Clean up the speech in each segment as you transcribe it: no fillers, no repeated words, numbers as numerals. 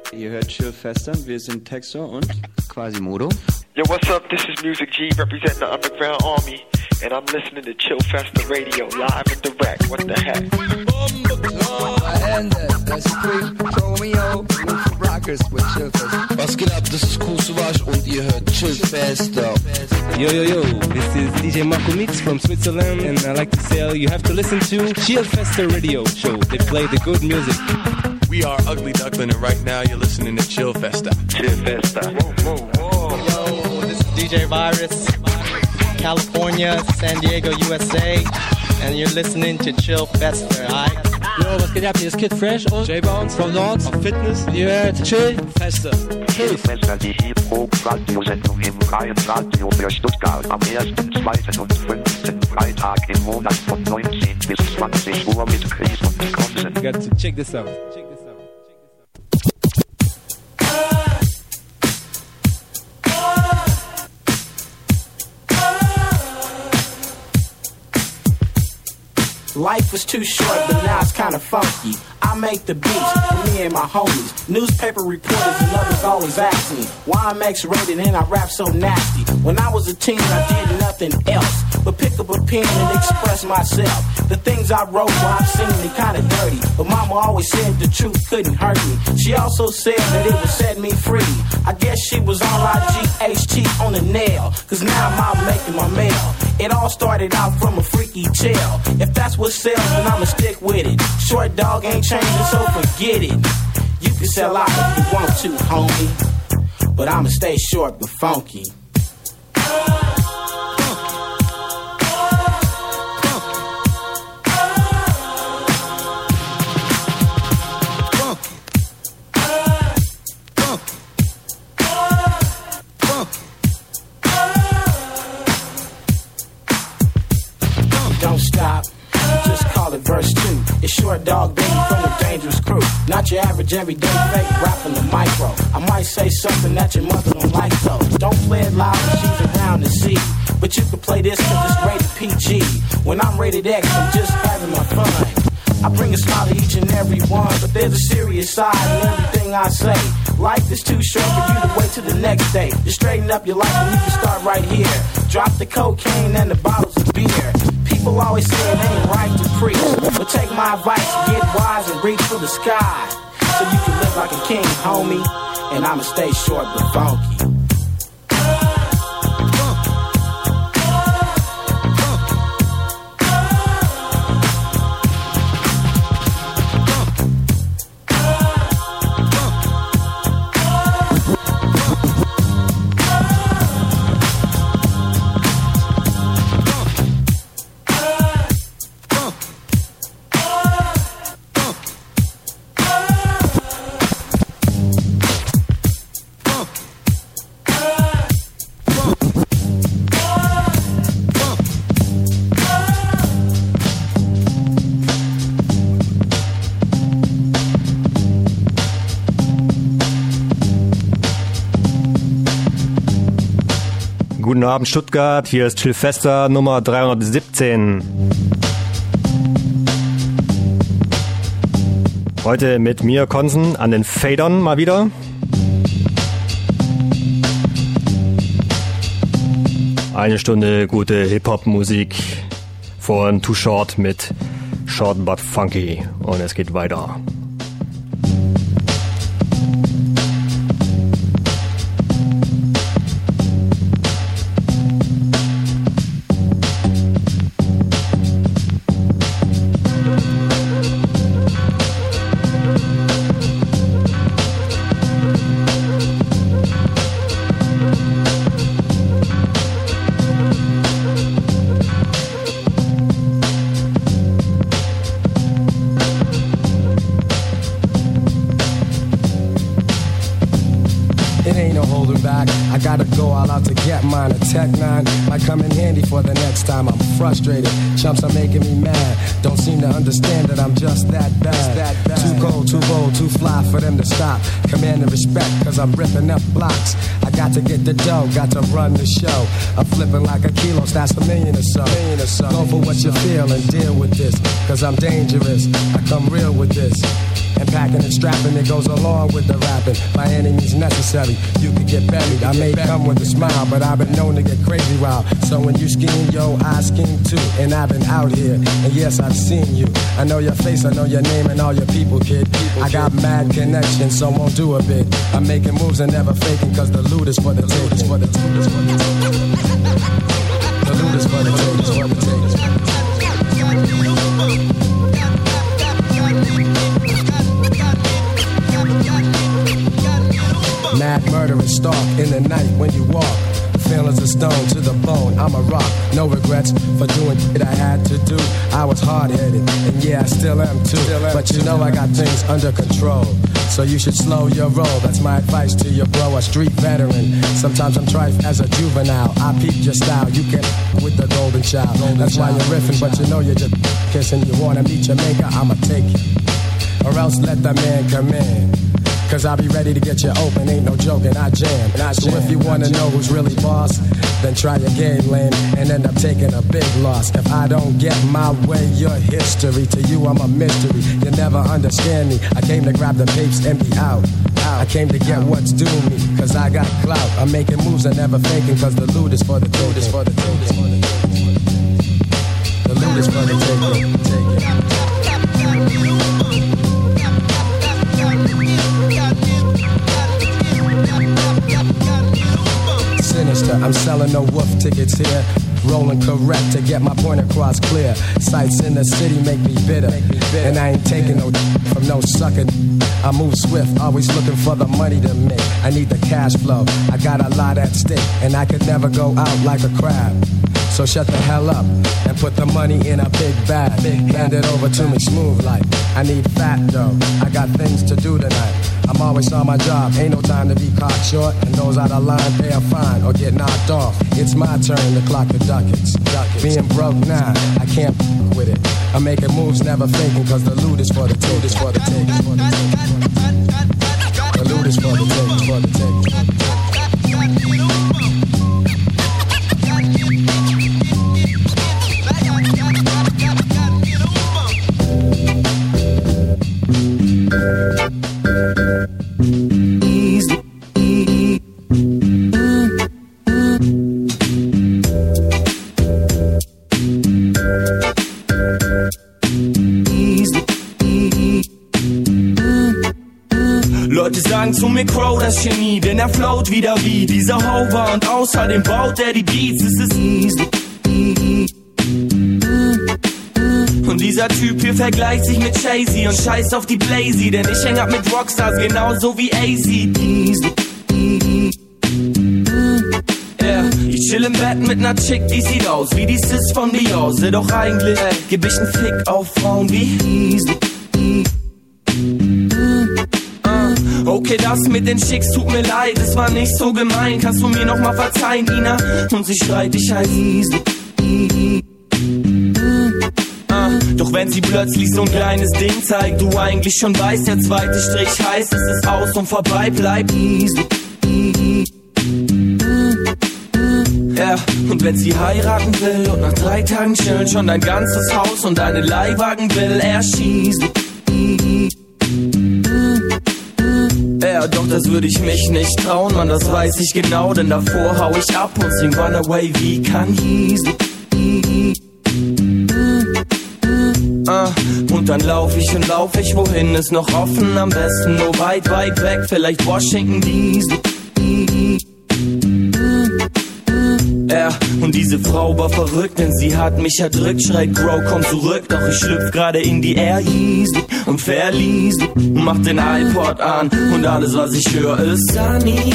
Ihr hört Chillfester, wir sind Textor und Quasimodo. Yo, what's up? This is Music G representing the Underground Army, and I'm listening to Chillfester Radio live and direct. What the heck? Was geht ab? Das ist Kool Savas und ihr hört Chillfester. Yo, this is DJ Marco Mix from Switzerland, and I like to say you have to listen to Chillfester Radio Show. They play the good music. We are Ugly Duckling, and right now you're listening to Chillfester. Chillfester. Whoa. Yo, this is DJ Virus, California, San Diego, USA, and you're listening to Chillfester, alright? Yo, was geht ab? Hier ist Kid Fresh und J-Bounce from Nords of Fitness. Ihr hört Chillfester. Chillfester, die Hip-Hop-Radiosendung im freien Radio für Stuttgart am 1., 2. und 5. Freitag im Monat von 19 bis 20 Uhr mit Chris und Konsen. You got to check this out. Life was too short, but now it's kinda funky. I make the beats for me and my homies. Newspaper reporters and others always ask me why I'm X-rated and I rap so nasty. When I was a teen, I did nothing else but pick up a pen and express myself. The things I wrote while I'm singing kinda dirty, but mama always said the truth couldn't hurt me. She also said that it would set me free. I guess she was all I-G-H-T on the nail, cause now I'm out making my mail. It all started out from a freaky tale. If that's what sells, then I'ma stick with it. Short dog ain't changing, so forget it. You can sell out if you want to, homie, but I'ma stay short but funky. Don't stop, just call it verse 2. It's Short Dog Baby from the Dangerous Crew. Not your average everyday fake rapping the micro. I might say something that your mother don't like though. Don't play it loud when she's around to see. But you can play this cause it's rated PG. When I'm rated X, I'm just having my fun. I bring a smile to each and every one, but there's a serious side in everything I say. Life is too short for you to wait till the next day. Just straighten up your life and you can start right here. Drop the cocaine and the bottles of beer. People always say it ain't right to preach, but take my advice, get wise and reach for the sky, so you can live like a king, homie, and I'ma stay short but funky. Guten Abend Stuttgart, hier ist Chillfester Nummer 317. Heute mit mir Konsen an den Fadern mal wieder. Eine Stunde gute Hip-Hop-Musik von Too Short mit Short But Funky und es geht weiter. Mine, a Tech 9 might come in handy for the next time I'm frustrated. Chumps are making me mad. Don't seem to understand that I'm just that bad. Too cold, too bold, too fly for them to stop. Commanding respect cause I'm ripping up blocks. I I got to get the dough, got to run the show. I'm flipping like a kilo, that's $1 million or so. Go for what you feel and deal with this, cause I'm dangerous, I come real with this. And packing and strapping, it goes along with the rapping. By any means necessary, you can get buried. I may come with a smile, but I've been known to get crazy wild. So when you scheme, yo, I scheme too. And I've been out here, and yes, I've seen you. I know your face, I know your name and all your people, kid. I got mad connections, so won't do a bit. I'm making moves and never faking, cause the loot is for the taking. The loot is for the taking. Mad murderous stalk in the night when you walk. Feelings of stone to the bone, I'm a rock. No regrets for doing it I had to do. I was hard-headed, and yeah, I still am too. But you know I got things under control. So you should slow your roll, that's my advice to your bro, a street veteran. Sometimes I'm trife as a juvenile, I peep your style, you can with the golden child. That's why you're riffing, but you know you're just kissing. You wanna meet your maker, I'ma take you. Or else let the man come in. Cause I'll be ready to get you open, ain't no joking, I jam. So if you wanna know who's really boss, then try your game, lame, and end up taking a big loss. If I don't get my way, your history. To you, I'm a mystery, you never understand me. I came to grab the papes and be out. I came to get what's due me, cause I got clout. I'm making moves and never faking, cause the loot is for the taking. The loot is for the taking. Sinister, I'm selling no wolf tickets here. Rolling correct to get my point across clear. Sights in the city make me bitter. And I ain't taking no from no sucker. I move swift, always looking for the money to make. I need the cash flow, I got a lot at stake. And I could never go out like a crab. So shut the hell up and put the money in a big bag. Hand it over to me smooth like. I need fat dough, I got things to do tonight. I'm always on my job, ain't no time to be caught short. And those out of line pay a fine or get knocked off. It's my turn to clock the ducats. Being broke now, I can't with it. I'm making moves, never faking, cause the loot is for the take. The loot is for the take, for the take. Leute sagen zu mir Crow, das Genie, denn er float wieder wie dieser Hover und außerdem baut er die Beats, es ist easy. Und dieser Typ hier vergleicht sich mit Jay-Z und scheißt auf die Blazy, denn ich häng ab mit Rockstars genauso wie AC/DC. Ich chill im Bett mit ner Chick, die sieht aus wie die Sis von Beyoncé. Doch eigentlich geb ich 'n Fick auf Frauen wie Easy. Okay, das mit den Chicks tut mir leid, es war nicht so gemein. Kannst du mir noch mal verzeihen, Ina? Und sie schreit, ich heiß Easy. Doch wenn sie plötzlich so ein kleines Ding zeigt, du eigentlich schon weißt, der zweite Strich heißt, es ist aus und vorbei, bleib Easy. Ja, und wenn sie heiraten will und nach 3 Tagen chillen schon dein ganzes Haus und deine Leihwagen will, er schießt. Ja, doch das würde ich mich nicht trauen, Mann, das weiß ich genau, denn davor hau ich ab und sing Runaway wie Kanye. Und dann lauf ich wohin ist noch offen, am besten nur weit, weit weg, vielleicht Washington DC. Ja, und diese Frau war verrückt, denn sie hat mich erdrückt, schreit Grow, komm zurück, doch ich schlüpf gerade in die Air Yeezy und verließ, mach den iPod an und alles was ich höre ist Sunny.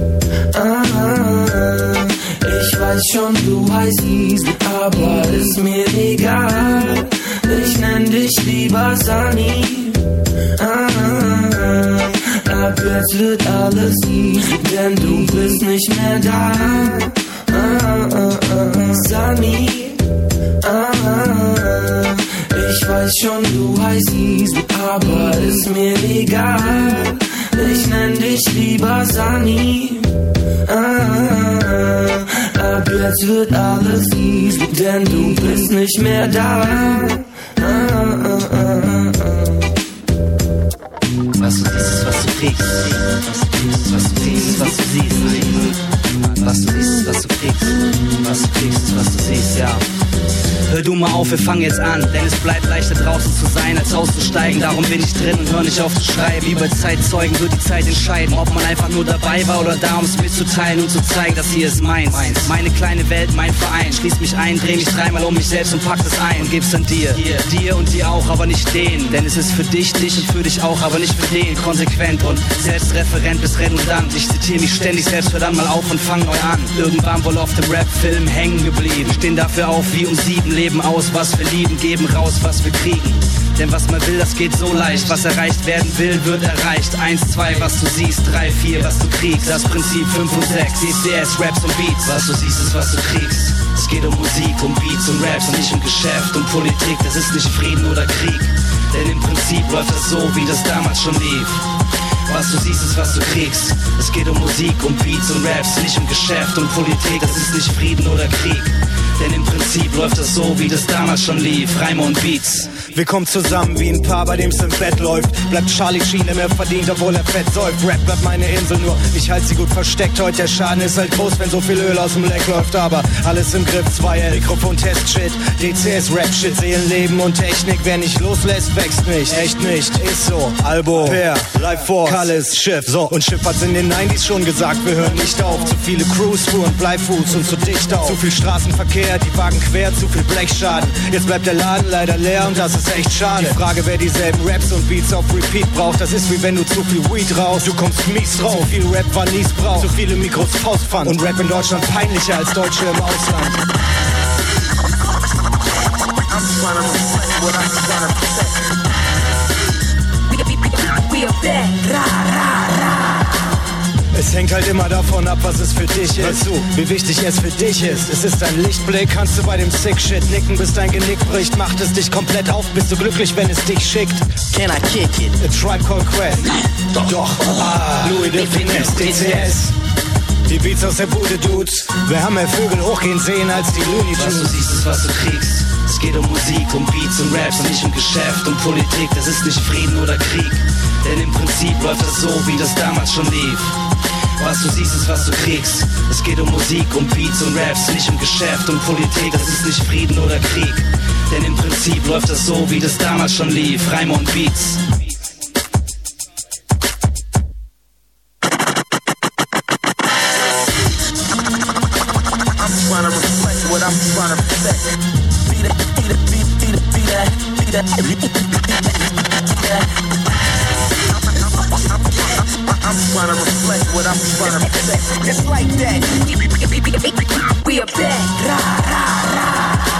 Ich weiß schon, du heißt Easy, aber ist mir egal, ich nenn dich lieber Sunny. Ab jetzt wird alles easy, denn du bist nicht mehr da. Sunny, ich weiß schon, du heißt Easy, aber ist mir egal, ich nenn dich lieber Sunny. es wird alles easy, denn du bist nicht mehr da. Was du siehst, ist was du kriegst. Was du siehst, ist was du siehst. Was du siehst, ist was du kriegst. Was du kriegst, ist was du siehst, ja. Hör du mal auf, wir fangen jetzt an, denn es bleibt leichter draußen zu sein, als auszusteigen. Darum bin ich drin und hör nicht auf zu schreiben. Wie bei Zeitzeugen wird die Zeit entscheiden, ob man einfach nur dabei war oder da, um es mitzuteilen und zu zeigen, dass hier ist meins. Meine kleine Welt, mein Verein. Schließ mich ein, dreh mich dreimal um mich selbst und pack es ein und geb's dann dir. Dir und dir auch, aber nicht denen. Denn es ist für dich und für dich auch, aber nicht für den. Konsequent und selbstreferent bis redundant. Ich zitiere mich ständig selbst, hör dann mal auf und fang neu an. Irgendwann wohl auf dem Rap-Film hängen geblieben. Stehen dafür auf wie um 7, leben aus, was wir lieben, geben raus, was wir kriegen. Denn was man will, das geht so leicht. Was erreicht werden will, wird erreicht. 1, 2, was du siehst, 3, 4, was du kriegst. Das Prinzip 5 und 6, DCS, Raps und Beats. Was du siehst, ist was du kriegst. Es geht um Musik, um Beats und Raps und nicht um Geschäft und Politik. Das ist nicht Frieden oder Krieg. Denn im Prinzip läuft das so, wie das damals schon lief. Was du siehst, ist was du kriegst. Es geht um Musik, um Beats und Raps, nicht um Geschäft und Politik. Das ist nicht Frieden oder Krieg. Denn im Prinzip läuft das so, wie das damals schon lief. Reime und Beats. Wir kommen zusammen wie ein Paar, bei dem's im Bett läuft. Bleibt Charlie Sheen, der mehr verdient, obwohl er fett säuft. Rap bleibt meine Insel, nur ich halt sie gut versteckt. Heute der Schaden ist halt groß, wenn so viel Öl aus dem Leck läuft. Aber alles im Griff, 2L, Mikrofon-Test-Shit, DCS, Rap-Shit, Seelenleben und Technik. Wer nicht loslässt, wächst nicht, echt nicht, ist so. Albo, Per, Life Force, Kallis, Schiff. So, und Schiff hat's in den 90s schon gesagt, wir hören nicht auf. Zu viele Cruise-Touren, Bleifuß und zu dicht auf. Zu viel Straßenverkehr, die Wagen quer, zu viel Blechschaden. Jetzt bleibt der Laden leider leer und das ist echt schade. Die Frage, wer dieselben Raps und Beats auf Repeat braucht, das ist wie wenn du zu viel Weed rauchst. Du kommst mies drauf. Zu viel Rap war nies braucht. Zu viele Mikros Faustpfand. Und Rap in Deutschland peinlicher als Deutsche im Ausland. Es hängt halt immer davon ab, was es für dich ist. Wie wichtig es für dich ist. Es ist ein Lichtblick, kannst du bei dem Sick-Shit nicken, bis dein Genick bricht. Macht es dich komplett auf, bist du glücklich, wenn es dich schickt. Can I kick it? A Tribe Called Quest. Doch. Louis de Finesse, DCS. Die Beats aus der Bude, Dudes. Wir haben mehr Vögel hochgehen sehen als die Looney Tunes. Was du siehst, ist was du kriegst. Es geht um Musik, um Beats und Raps und nicht um Geschäft und Politik. Das ist nicht Frieden oder Krieg. Denn im Prinzip läuft das so, wie das damals schon lief. Was du siehst, ist was du kriegst. Es geht um Musik, um Beats und Raps, nicht um Geschäft und Politik. Das ist nicht Frieden oder Krieg. Denn im Prinzip läuft das so, wie das damals schon lief. Reime und Beats. I'm trying to reflect what I'm trying to say. It's like that. We are back. Ra, ra, ra.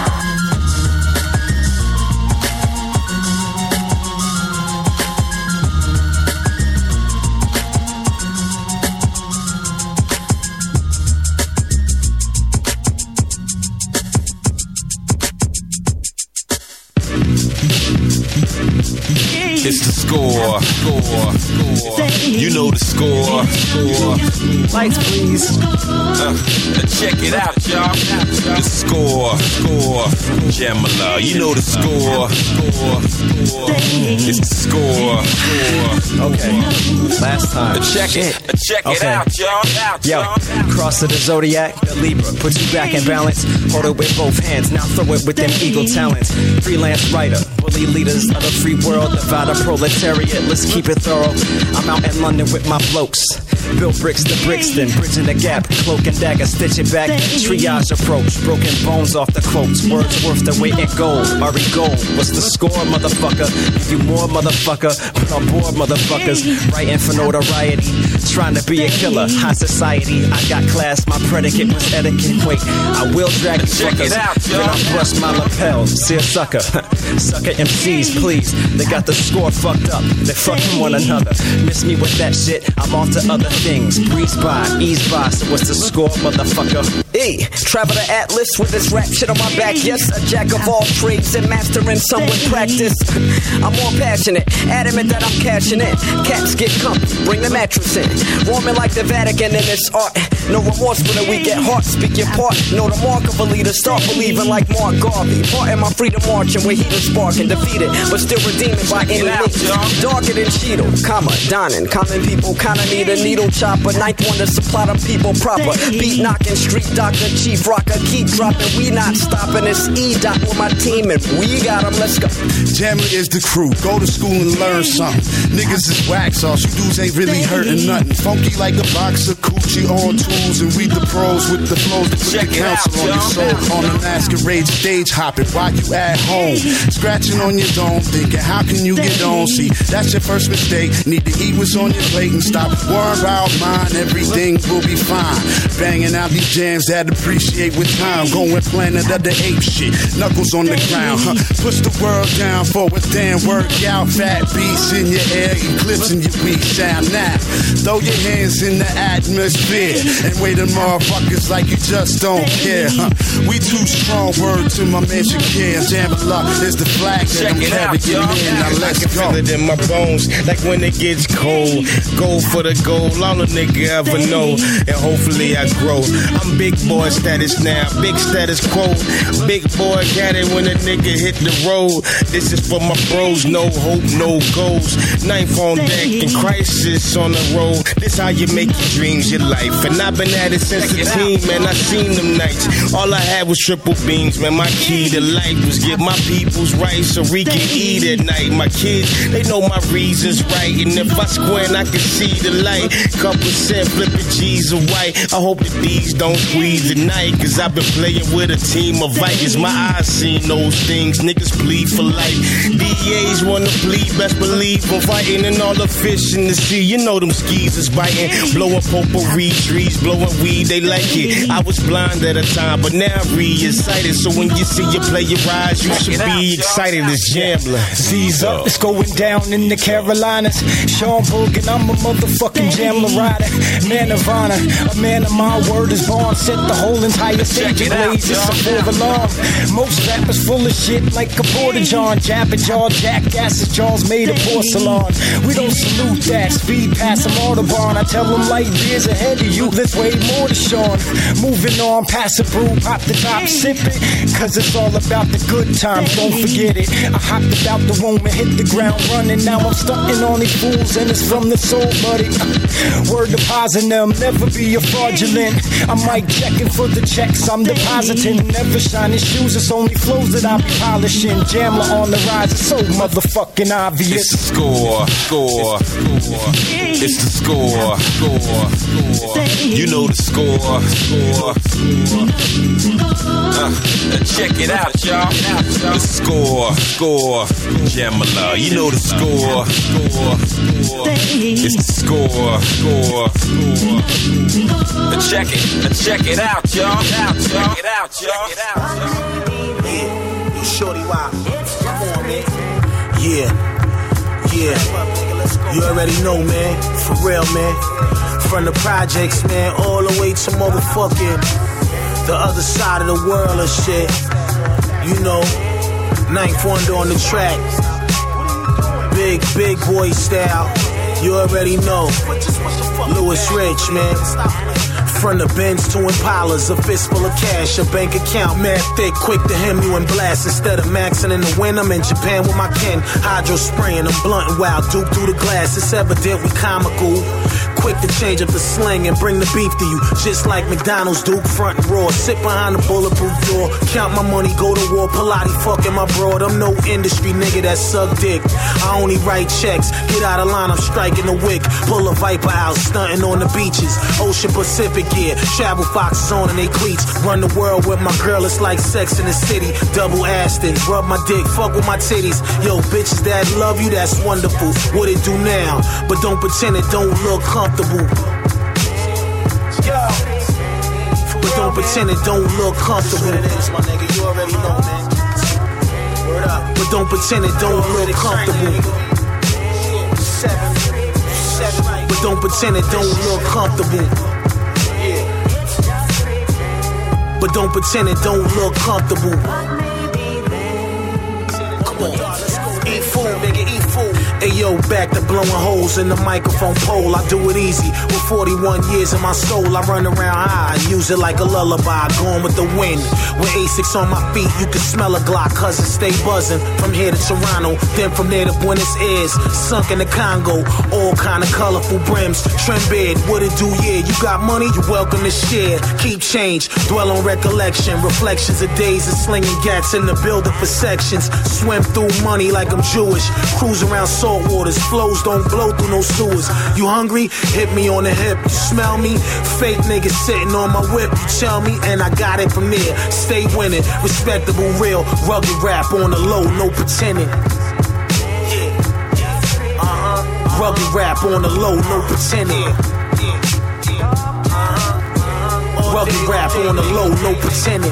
It's the score. You know the score. Lights, please. Check it out, y'all. The score. Jamala, you know the score. It's the score. Okay, last time. Check it out, y'all. Yo, cross of the zodiac, the Libra, put you back in balance. Hold it with both hands, now throw it with them eagle talents. Freelance writer, bully leaders of the free world, divide a proletariat, let's keep it thorough. I'm out in London with my blokes. Built bricks to Brixton, bridging the gap, cloak and dagger, stitch it back, triage approach, broken bones off the quotes, words worth the weight in gold, Ari Gold, what's the score, motherfucker, give you more, motherfucker, put on board, motherfuckers, writing for notoriety, trying to be a killer, high society, I got class, my predicate was etiquette, wait, I will drag you fuckers, then I brush my lapels, see a sucker, sucker MCs, please, they got the score fucked up, they fucking one another, miss me with that shit, I'm off to other things, breeze by, ease by, so what's the score, motherfucker? Hey, travel to Atlas with this rap shit on my back, yes, a jack of all trades and mastering some with practice. I'm more passionate, adamant that I'm cashing in, cats get comfy, bring the mattress in, Warming like the Vatican in its art. No remorse for the weak at heart. Speak your part. Know the mark of a leader. Start believing like Mark Garvey. Part in my freedom marching where heathen sparking. Defeated, but still redeeming by any means. Darker than Cheeto, Donning. Common people kinda need a needle chopper. Ninth one to supply them people proper. Beat knocking, street doctor, chief rocker. Keep dropping, we not stopping. It's E-Dot with my team and we got them. Let's go. Jammer is the crew. Go to school and learn something. Niggas is wax sauce. You dudes ain't really hurting nothing. Funky like a box of coochie on tools. And we the pros with the flows to put the council on your soul. On the masquerade stage hopping while you at home. Scratching on your dome. Thinking how can you get on? See, that's your first mistake. Need to eat what's on your plate and stop worrying about mine. Everything will be fine. Banging out these jams that appreciate with time. Going planet of the ape shit. Knuckles on the ground. Push the world down for a damn workout. Fat beats in your air, eclipsing your weak sound. Now, throw your hands in the atmosphere and wait them motherfuckers like you just don't care. We too strong. Word to my man Shakir. Jambalaya is the flag that I'm carrying in. Now let's go. Feel it in my bones, like when it gets cold. Go for the goal, all a nigga ever know. And hopefully I grow. I'm big boy status now, big status quo. Big boy got it when a nigga hit the road. This is for my bros, no hope, no goals. Ninth on deck and crisis on the road. This how you make your dreams your life. And I've been at it since the team, man. I seen them nights. All I had was triple beams, man. My key to life was get my peoples right so we can eat at night. My kids, they know my reasons right. And if I squint, I can see the light. Couple cent flipping G's of white. I hope that these don't squeeze tonight. Cause I've been playing with a team of Vikings. My eyes seen those things. Niggas plead for life. DAs wanna plead, best believe. I'm fighting and all the fish in the sea. You know them skis is biting. Blowing potpourri trees, blowing weed, they like it. I was blind at a time, but now I'm re-excited. So when you see your player rise, you should be excited as Jambler. Z's up, it's going down in the Carolinas. Sean Bogan, I'm a motherfucking Jambler rider. Man of honor, a man of my word is born. Set the whole entire stage ablaze, it's a full alarm. Most rappers full of shit like a porta john. Jabber jaw, jackasses, jaws made of porcelain. We don't salute that, speed past them Audubon. I tell them light years ahead of you, there's way more to Sean. Moving on, pass a brew, pop the top, sip it. Cause it's all about the good times, don't forget it. I hopped about the womb and hit the ground running. Now I'm stunting on these fools and it's from the soul, buddy. Word depositing them, never be a fraudulent. I'm mic checking for the checks, I'm depositing. Never shining shoes, it's only flows that I'll be polishing. Jambler on the rise, it's so motherfucking obvious. It's the score. It's the score. You know the score. Check it out, y'all. The score. Jamala, you know the score. It's the score. Check it out, y'all. Check it out, y'all. Yeah, you shorty wild. Come on, man. Yeah. You already know, man. For real, man. From the projects, man, all the way to motherfucking the other side of the world and shit. You know, Ninth Wonder on the track. Big boy style. You already know. Louis Rich, man. From the Benz to Impalas, a fistful of cash, a bank account, mad thick, quick to hem you and blast. Instead of maxing in the wind, I'm in Japan with my kin. Hydro spraying, I'm blunt and wild, Duke through the glass. It's evident we comical. Quick to change up the slang and bring the beef to you. Just like McDonald's, Duke, front and raw. Sit behind the bulletproof door. Count my money, go to war. Pilates, fucking my broad. I'm no industry nigga that suck dick. I only write checks. Get out of line, I'm striking the wick. Pull a Viper out, stunting on the beaches. Ocean Pacific gear. Travel foxes on and they cleats. Run the world with my girl, it's like Sex in the City. Double Aston, rub my dick, fuck with my titties. Yo, bitches that love you, that's wonderful. What it do now? But don't pretend it don't look comfortable. But don't pretend it don't look comfortable. My nigga, you already know, man. Word up. But don't pretend it don't look comfortable. But don't pretend it don't look comfortable. But don't pretend it don't look comfortable. Come on, eat food, nigga, eat food. Ayo, back to blowing holes in the microphone pole. I do it easy with 41 years in my soul. I run around high, use it like a lullaby, going with the wind. With Asics on my feet, you can smell a Glock, cause it stay buzzing. From here to Toronto, then from there to Buenos Aires, sunk in the Congo, all kind of colorful brims. Trim beard, what it do, yeah, you got money, you welcome to share. Keep change, dwell on recollection, reflections of days of slinging gats in the building for sections. Swim through money like I'm Jewish, cruise around salt waters, flows don't blow through no sewers. You hungry? Hit me on the hip, you smell me? Fake niggas sitting on my whip, you tell me, and I got it from there. Stay winning, respectable, real, rugged rap on the low, no pretending. Rugged rap on the low, no pretending. Rugged rap on the low, no pretending.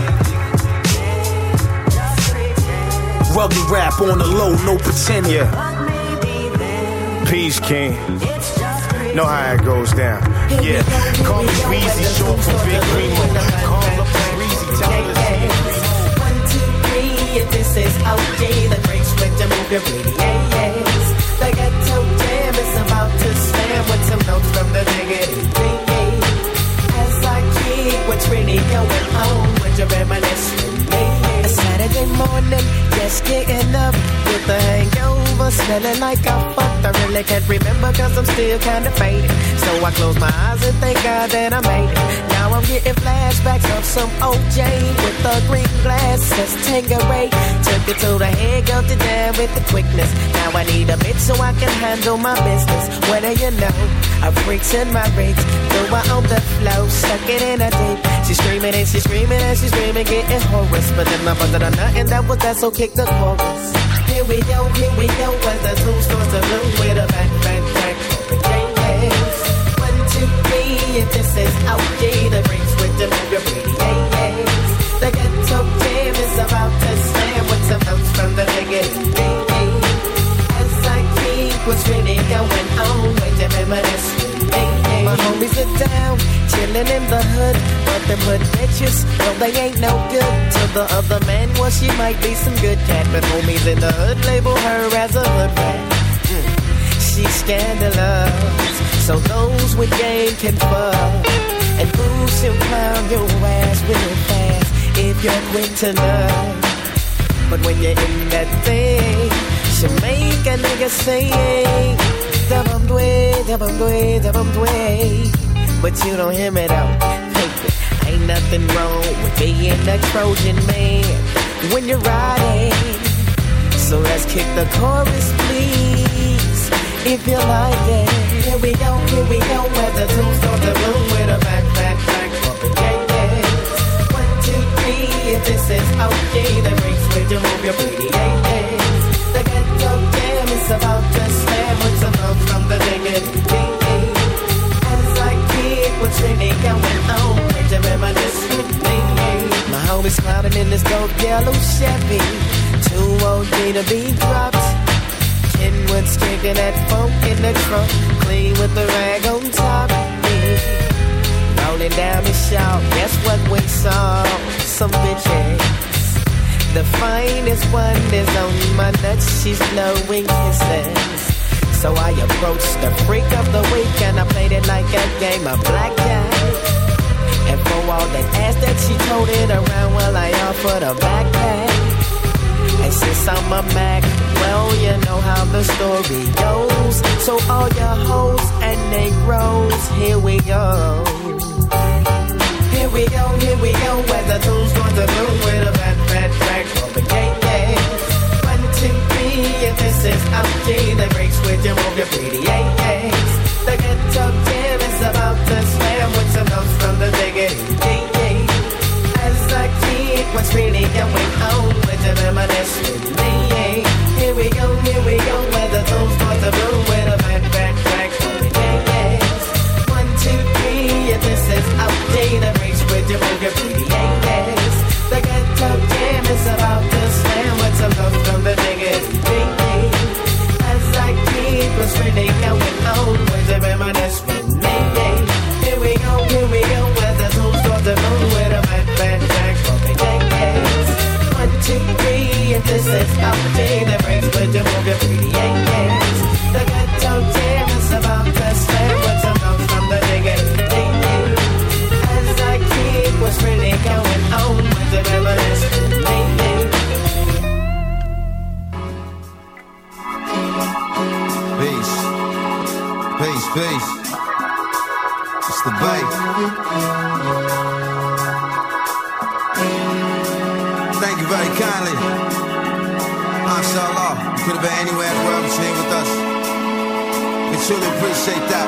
Rugged rap on the low, no pretending. Yeah. Peace King. Know how it goes down. Yeah. Call me Weezy, short for Big Remo. Call up Weezy, tell me the 1, 2, 3, if this is OG, the breaks with the move your radius. The ghetto jam is about to slam with some notes from the diggity. As I keep what's really going on with your reminiscence. A Saturday morning, just getting up with a hangover, smelling like I fucked. I really can't remember cause I'm still kinda faded. So I close my eyes and thank God that I made it. Now I'm getting flashbacks of some OJ with the green glasses, Tangeray. Took it to the head, got it down with the quickness. Now I need a bit so I can handle my business. What do you know? A freak's in my rings, throw her on the floor, stuck it in a deep. She's screaming and she's screaming and she's screaming, getting hoarse. But then my brother done nothing, that was that, so kick the chorus. Here we go, as the two stores are blue with a bang, bang, bang. Yes. 1, 2, 3, if this is OG, the breaks with the move your radius. The ghetto jam is about to slam with some notes from the diggity. As I keep what's really going on with the reminiscence. My homies are down, chillin' in the hood, but them hood bitches, well they ain't no good. To the other man, well she might be some good cat, but homies in the hood label her as a hood rat. She's scandalous, so those with game can fuck, and boost and clown your ass real fast if you're quick to learn. But when you're in that thing, she'll make a nigga sing. But you don't hear me though. Ain't nothing wrong with being a Trojan man when you're riding. So let's kick the chorus, please, if you like it. Here we go, where the tunes on the room with a back, bumping yes. 1, 2, 3, if this is OG, the breaks with you move your pretty yes. The ghetto jam is about to slam with some notes from the diggity. As I keep what's really going on with your reminiscence. My homies clowning in this dope yellow Chevy, too OG to be dropped. Kenwood's kicking that funk in the trunk, clean with the rag on top. Rolling down the shop, guess what we saw? Some bitches. The finest one is on my nuts, she's blowing kisses. So I approached the freak of the week and I played it like a game of blackjack. And for all that ass that she toted around, well I offered a backpack. And since I'm a Mac, well you know how the story goes. So all your hoes and Negroes, here we go. Here we go, where the tunes go to room with a bad track on the gate, yeah. 1, 2, 3, if this is OG, the breaks with you move your pretty yes. The ghetto jam is about to slam with some notes from the diggity. As I keep what's really going on with the reminiscence. Here we go, where the tunes go to room with a bad track on the gate, yes. 1, 2, 3, if this is OG, the breaks with you move your pretty yes. The ghetto jam is about to slam with some notes from the diggity. As I keep what's really the Bay. Thank you very kindly. MashaAllah. You could have been anywhere in the world, but you're here with us. We truly appreciate that.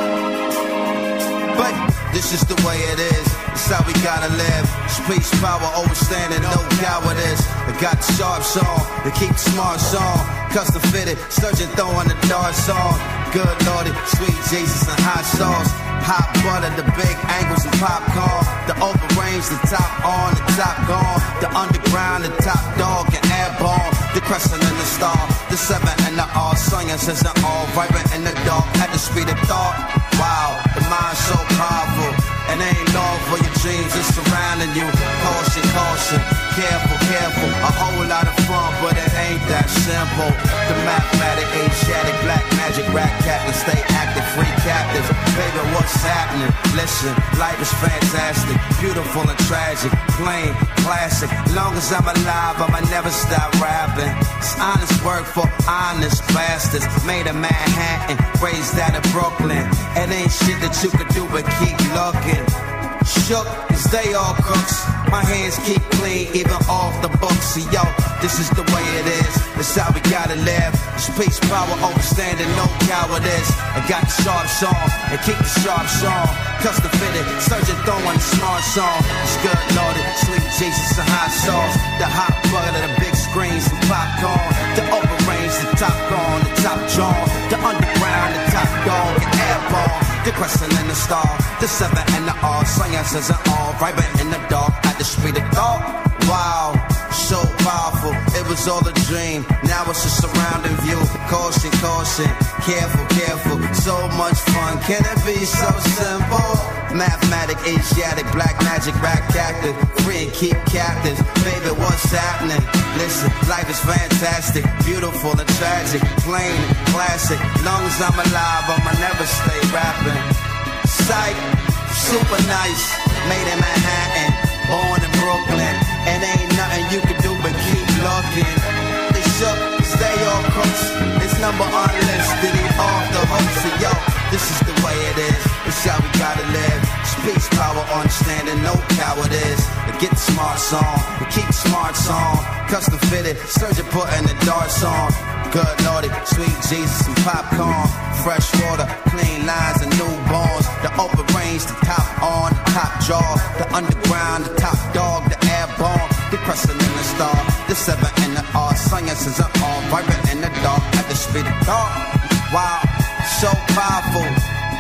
But this is the way it is. It's how we gotta live. Peace, power, overstanding, no cowardice. I got the sharps on, to keep the smarts on. Custom fitted, surgeon throwing the darts on. Good Lordy, sweet Jesus and hot sauce. Hot butter, the big angles and popcorn. The open range, the top on, the top gone. The underground, the top dog and airborne. The crescent and the star, the 7 and the R. Science is an all vibrant in the dark at the speed of thought. Wow, the mind's so powerful. And ain't long for your dreams, it's surrounding you. Caution, caution, careful, careful. A whole lot of fun, but it ain't that simple. The mathematic, Asiatic, black magic, rap captain, stay active, free captives. Baby, what's happening? Listen, life is fantastic, beautiful and tragic, plain, classic. Long as I'm alive, I'ma never stop rapping. It's honest work for honest bastards. Made in Manhattan, raised out of Brooklyn. It ain't shit that you could do but keep looking. Shook, cause they all crooks. My hands keep clean, even off the books. See, yo, this is the way it is. It's how we gotta live. It's peace, power, overstanding, no cowardice. I got the sharps on, and keep the sharps on. Custom fitted, surgeon throwing the smart song. It's good, Lordy, sweet Jesus and hot sauce. The hot butter, the big screens and popcorn. The open range, the top gone, the top jaw. The underground, the top dog, and airborne. The crescent and the star, the 7 and the R. Science is an all vibrant in the dark at the speed of thought. Wow, so powerful, it was all a dream. Now it's a surrounding view. Caution, caution, careful, careful. So much fun, can it be so simple? Mathematic, Asiatic, black magic, rap captive. Free and keep captives. Baby, what's happening? Listen, life is fantastic, beautiful and tragic, plain and classic. Long as I'm alive, I'ma never stay rapping. Psych, super nice, made in Manhattan, born in Brooklyn. And ain't nothing you can do but keep looking. They shook, stay all crooks. It's number unlisted, he off the hook. So yo, this is the way it is. It's how we gotta live. Speech, power, understanding, no cowardice. To get the smarts on, to keep the smarts on. Custom fitted, surgeon putting the darts on. Good Lordy, sweet Jesus and popcorn. Fresh water, clean lines and newborns. The open range, the top on, the top jaw. The underground, the top dog, the airborne. The crescent and the star, the 7 and the R. Science is an all vibrant in the dark at the speed of thought. Wow, so powerful.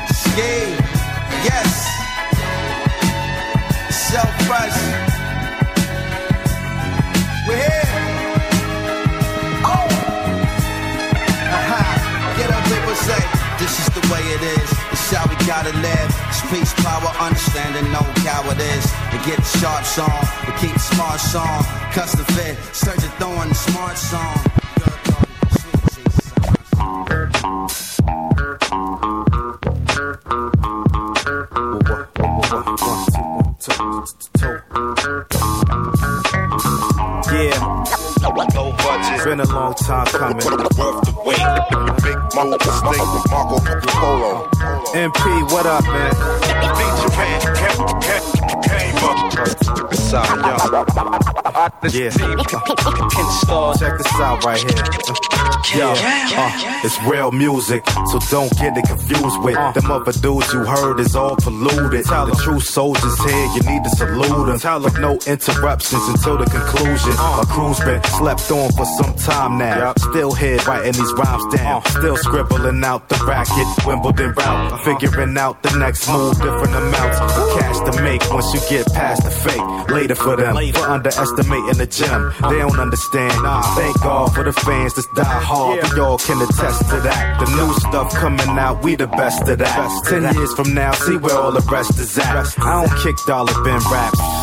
Ski, yes. So fresh. We're here. Oh. Get up, people say, this is the way it is. It's how we gotta live. It's peace, power, understanding, no cowardice. To get the sharps on, to keep the smarts on. Custom fit, surgeon throwing the smart song. Yeah, low budget. Been a long time coming. Worth the wait. Big Marco mistake. Marco Polo. MP, what up, man? Yeah. Check this out right here. Yo, it's real music, so don't get it confused with them other dudes you heard is all polluted. The true soldiers here, you need to salute them. With no interruptions until the conclusion. My crew's been slept on for some time now. Still here writing these rhymes down. Still scribbling out the racket, Wimbledon route. Figuring out the next move, different amounts of cash to make once you get past the fake. Later for them, for underestimating the gem. They don't understand. Thank God for the fans that's die hard. We all can attest to that. The new stuff coming out, we the best of that. 10 years from now, see where all the rest is at. I don't kick dollar bin raps.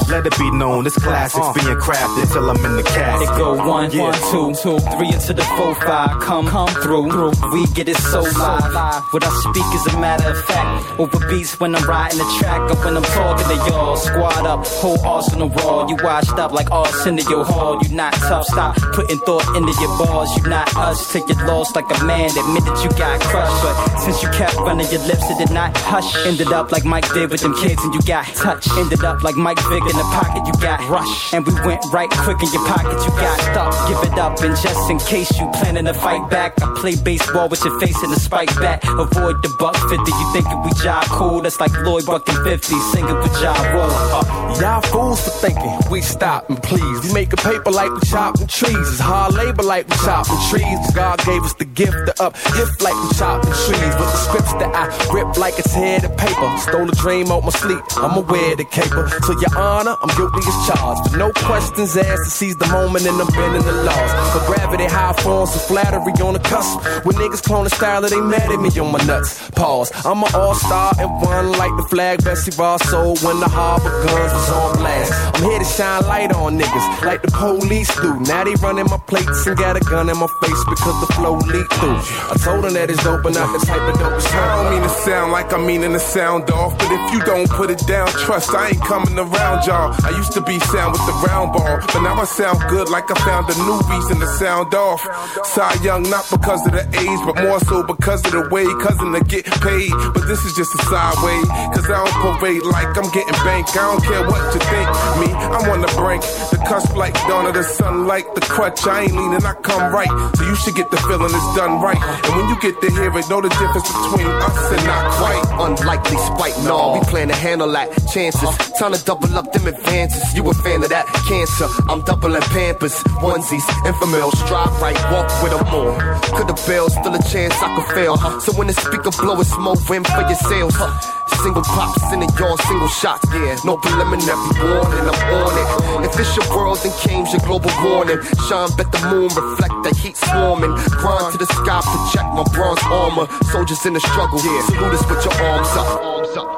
Let it be known, this classic's being crafted till I'm in the cast. It go 1, 2, 3 into the 4, 5. Come through. We get it so live. What I speak is a matter of fact. Over beats when I'm riding the track, or when I'm talking to y'all. Squad up, whole arsenal raw. You washed up like arse into your hall. You not tough, stop putting thought into your balls. You not us, till you lost like a man. Admit that you got crushed, but since you kept running your lips, it did not hush. Ended up like Mike did with them kids, and you got touched. Ended up like Mike Vick in the pocket, you got rushed. And we went right quick in your pocket, you got stuck. Give it up, and just in case you planning to fight back, I play baseball with your face in the spike bat. Avoid the buck 50, you thinking we job cool? That's like Lloyd bucking 50, singing for job roll. Y'all fools for thinking we stopping, please. We making paper like we chopping trees. It's hard labor like we chopping trees. God gave us the gift to uplift like we chopping trees. With the scripts that I rip like it's headed paper. Stole a dream out my sleep, I'm aware of the caper. To your honor, I'm guilty as charged, but no questions asked to seize the moment and I'm bending the laws. For gravity, high forms of flattery on the cusp. When niggas clone the style, they mad at me on my nuts. Pause, I'm an all-star and one like the flag Bessie Ross sold when the harbor guns was on blast. I'm here to shine light on niggas like the police do. Now they running my plates and got a gun in my face because the flow leak through. I told them that it's dope, but not the type of dope. I don't mean to sound like I'm meaning to sound off, but if you don't put it down, trust I ain't coming around y'all. I used to be sound with the round ball, but now I sound good like I found a new reason to sound off. Cy Young, not because of the age, but more so because of the way cousin to get paid. But this is just a side way, cause I don't parade like I'm getting banked. I don't care what you think, me, I'm on the brink. The cusp like dawn of the sun, like the crutch. I ain't leaning, I come right. So you should get the feeling it's done right. And when you get to hear it, know the difference between us and not quite. Unlikely spite, no, we plan to handle that. Chances, time to double up them advances. You a fan of that? Cancer, I'm doubling Pampers. Onesies, infamil, strive right, walk with them more. Could the bell still a chance I could fail? So when the speaker blow, it's more win for your sales. Single pops in the yard, single shots, yeah. No preliminary warning, I'm on it. If it's your world, then came's your global warning. Shine, bet the moon, reflect the heat swarming. Grind to the sky, project my bronze armor. Soldiers in the struggle, yeah. Salute us with your arms up. Arms up.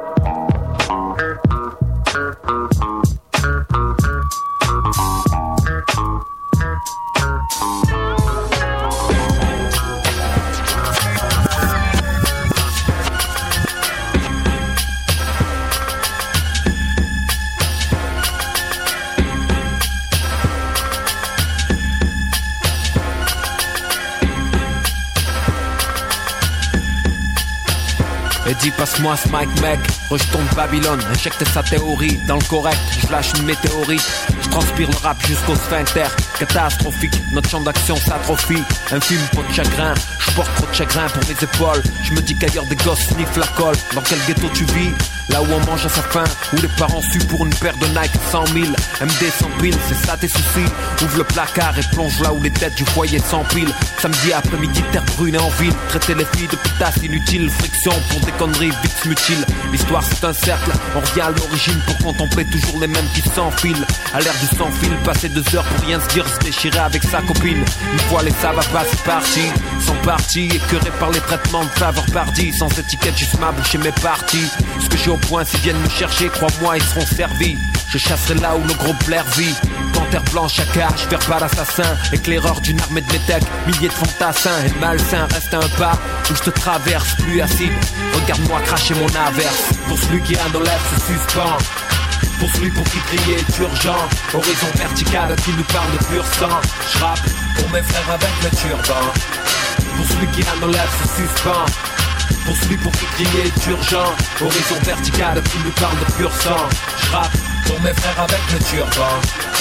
Et dis passe-moi ce mic mec, rejetons de Babylone, injecte sa théorie dans le correct, je lâche une météorite, je transpire le rap jusqu'au sphincter, catastrophique, notre champ d'action s'atrophie, un film pas de chagrin, je porte trop de chagrin pour mes épaules, je me dis qu'ailleurs des gosses sniffent la colle, dans quel ghetto tu vis, là où on mange à sa faim, où les parents suent pour une paire de Nike 100 000, MD sans pile, c'est ça tes soucis, ouvre le placard et plonge là où les têtes du foyer s'empilent, samedi après-midi terre brune et en ville, traiter les filles de putasses inutiles, friction pour des conneries vite mutiles, l'histoire c'est un cercle, on revient à l'origine pour contempler toujours les mêmes qui s'enfilent, à l'ère du sans-fil, passer 2 heures pour rien se dire, se déchirer avec sa copine, une fois les ça va pas c'est parti, sans parti, écœuré par les traitements de faveur pardi, sans étiquette juste ma bouche et mes parties, ce que j'ai au point s'ils viennent me chercher, crois-moi ils seront servis, je chasserai là où le gros plaire vit, panthère blanche à cage, verbal assassin, éclaireur d'une armée de métèques, milliers de fantassins et de malsains, reste un pas où je te traverse, plus acide, regarde-moi cracher mon averse, pour celui qui a nos lèvres se suspend, pour celui pour qui crier est urgent, horizon vertical qui nous parle de pur sang, je rappe pour mes frères avec le turban, pour celui qui a nos lèvres se suspend, pour celui pour qui crier est urgent, horizon vertical qui nous parle de pur sang, je rappe pour mes frères avec le turban,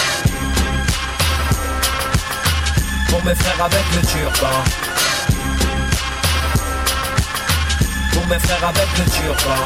pour mes frères avec le turban, pour mes frères avec le turban.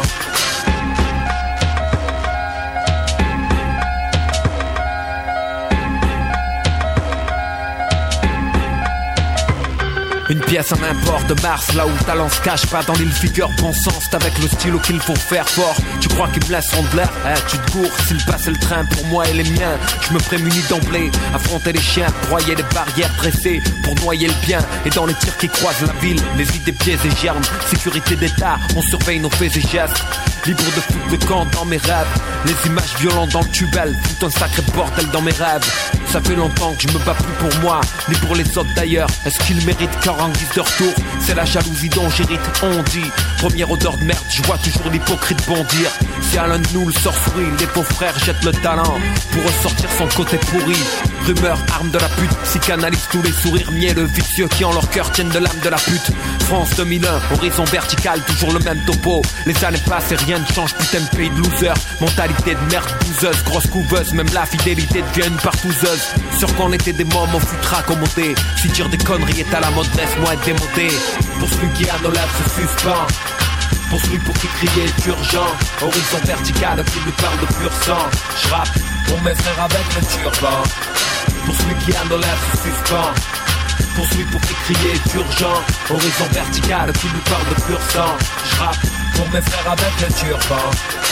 Une pièce en import de Mars, là où le talent se cache pas dans l'île figure bon sens, c'est avec le stylo qu'il faut faire fort. Tu crois qu'ils me laisseront de l'air, tu te gourres, s'il passe le train pour moi et les miens. Je me prémunis d'emblée, affronter les chiens, broyer les barrières dressées pour noyer le bien. Et dans les tirs qui croisent la ville, les idées pièges et germes, sécurité d'état, on surveille nos faits et gestes. libre de foutre le camp dans mes rêves. Les images violentes dans le tubel foutent un sacré bordel dans mes rêves. Ça fait longtemps que je me bats plus pour moi, ni pour les autres d'ailleurs. Est-ce qu'ils méritent qu'en en guise de retour? C'est la jalousie dont j'hérite, on dit. Première odeur de merde, je vois toujours l'hypocrite bondir. Si à l'un de nous le sort sourit, les faux frères jettent le talent pour ressortir son côté pourri. Rumeur, arme de la pute, psychanalyse tous les sourires mielleux vicieux qui en leur cœur tiennent de l'âme de la pute. France 2001, horizon vertical, toujours le même topo. Les années passent et rien ne change, putain de pays de losers. Mentalité de merde bouseuse, grosse couveuse, même la fidélité devient une partouzeuse. Sûr qu'on était des mômes, on foutra accommodés. Si dire des conneries est à la mode, laisse-moi être démodé. Pour celui qui a nos lèvres se suspend, pour celui pour qui crier est urgent. Horizon vertical, qui lui parle de pur sang. J'rappe pour mes frères avec le turban. Pour celui qui a nos lèvres se suspend, pour celui pour qui crier est urgent. Horizon vertical, qui lui parle de pur sang. J'rappe pour mes frères avec le turban.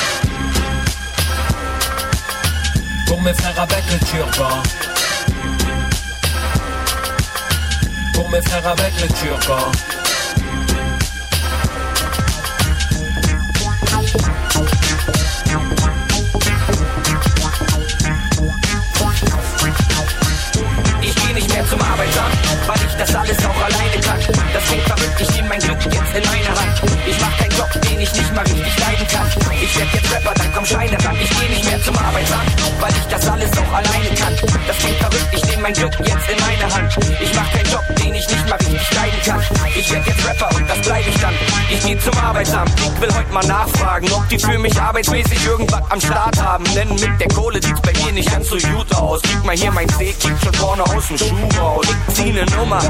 Pour mes frères avec le turban. Pour mes frères avec le turban. Ich geh nicht mehr zum Arbeitsamt, weil ich das alles auch alleine kann. Das klingt verrückt, ich nehm mein Glück jetzt in meine Hand. Ich mach keinen Job, den ich nicht mal richtig leiden kann. Ich werd jetzt Rapper, dann komm Scheine ran. Ich geh nicht mehr zum Arbeitsamt, weil ich das alles auch alleine kann. Das klingt verrückt, ich nehm mein Glück jetzt in meine Hand. Ich mach keinen Job, den ich nicht mal richtig leiden kann. Ich werd jetzt Rapper und das bleib ich dann. Ich geh zum Arbeitsamt, ich will heute mal nachfragen, ob die für mich arbeitsmäßig irgendwas am Start haben. Denn mit der Kohle sieht's bei mir nicht ganz so gut aus. Krieg mal hier mein C, kickt schon vorne aus dem Schuh raus. Ich zieh ne Nummer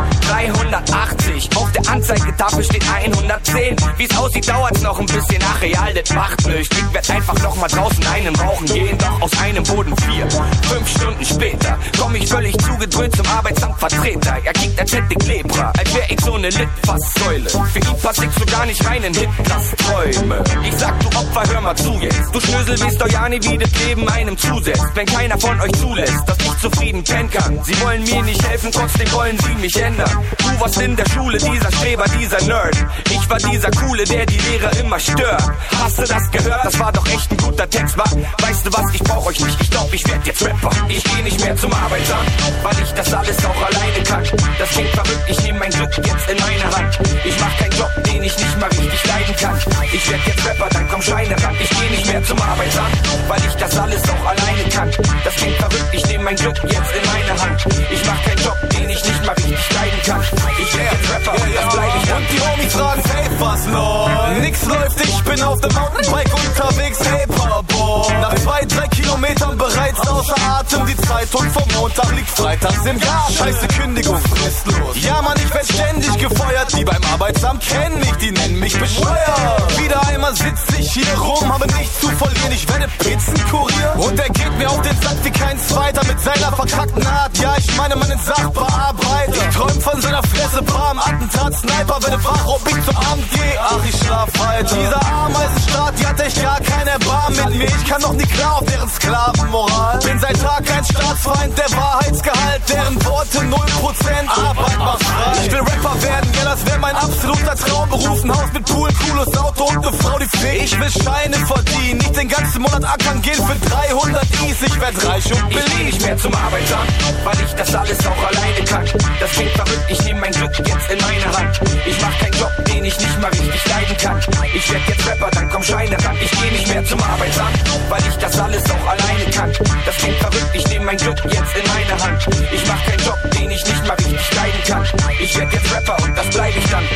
380, auf der Anzeigetafel steht 110. Wie's aussieht, dauert's noch ein bisschen, ach real, das macht nichts. Ich werd einfach noch mal draußen einen rauchen gehen, doch aus einem Boden 4. 5 Stunden später komm ich völlig zugedröhnt zum Arbeitsamtvertreter. Er kickt, als hätte ich Lepra, als wär ich so ne Litfaßsäule. Für ihn pass ich so gar nicht rein in Hitlersträume. Ich sag, du Opfer, hör mal zu jetzt. Du Schnösel wisst doch ja nie, wie das Leben einem zusetzt. Wenn keiner von euch zulässt, dass ich zufrieden pennen kann. Sie wollen mir nicht helfen, trotzdem wollen sie mich ändern. Du warst in der Schule dieser Streber, dieser Nerd. Ich war dieser Coole, der die Lehrer immer stört. Hast du das gehört? Das war doch echt ein guter Text, wa? Weißt du was, ich brauch euch nicht, ich glaub, ich werd jetzt Rapper. Ich geh nicht mehr zum Arbeitsamt, weil ich das alles auch alleine kann. Das klingt verrückt, ich nehm mein Glück jetzt in meine Hand. Ich mach keinen Job, den ich nicht mal richtig leiden kann. Ich werd jetzt Rapper, dann komm Scheine ran. Ich geh nicht mehr zum Arbeitsamt, weil ich das alles auch alleine kann. Das klingt verrückt, ich nehm mein Glück jetzt in meine Hand. Ich mach keinen Job, den ich nicht mal richtig leiden kann. Ich werd jetzt Rapper und das bleib ich dann. Und die Homies fragen, hey, was läuft? Nix läuft, ich bin auf dem Mountainbike unterwegs, hey, Papaboy. Nach 2-3 Kilometern bereits außer Atem, die Zeitung vom Montag liegt freitags im Garten. Scheiße Kündigung, fristlos. Ja, Mann, ich werd ständig gefeuert, die beim Arbeitsamt kennen mich, die nennen mich bescheuert. Wieder einmal sitz ich hier rum, habe nichts zu verlieren, ich werde Pizzenkurier. Und er geht mir auf den Sack wie kein Zweiter mit seiner verkackten Art. Ja, ich meine meinen Sachbearbeiter. Ich träum von seiner Fresse, Bram, Attentat-Sniper. Wenn er fragt, ob ich zum Abend gehe, ach, ich schlaf weiter. Dieser Ameisenstaat, die hat echt gar kein Erbarmen mit mir. Ich kann doch nie klar auf deren Sklavenmoral. Bin seit Tag kein Staatsfeind, der Wahrheitsgehalt, deren Worte 0%. Arbeit macht frei. Ich will Rapper werden, ja, das wäre mein absoluter Traumberuf. Ein Haus mit Pool, cooles Auto und eine Frau, die fickt. Ich will Scheine verdienen, nicht den ganzen Monat ackern gehen für 300 Is. Ich werd reich und beliebt. Ich geh nicht mehr zum Arbeitsamt, weil ich das alles auch alleine kann. Das klingt verrückt, ich nehm mein Glück jetzt in meine Hand. Ich mach keinen Job, den ich nicht mal richtig leiden kann. Ich werd jetzt Rapper, dann komm Scheine ran. Ich geh nicht mehr zum Arbeitsamt, weil ich das alles auch alleine kann. Das klingt verrückt, ich nehm mein Glück jetzt in meine Hand. Ich mach keinen Job, den ich nicht mal richtig leiden kann. Ich werd jetzt Rapper und das bleib ich dann.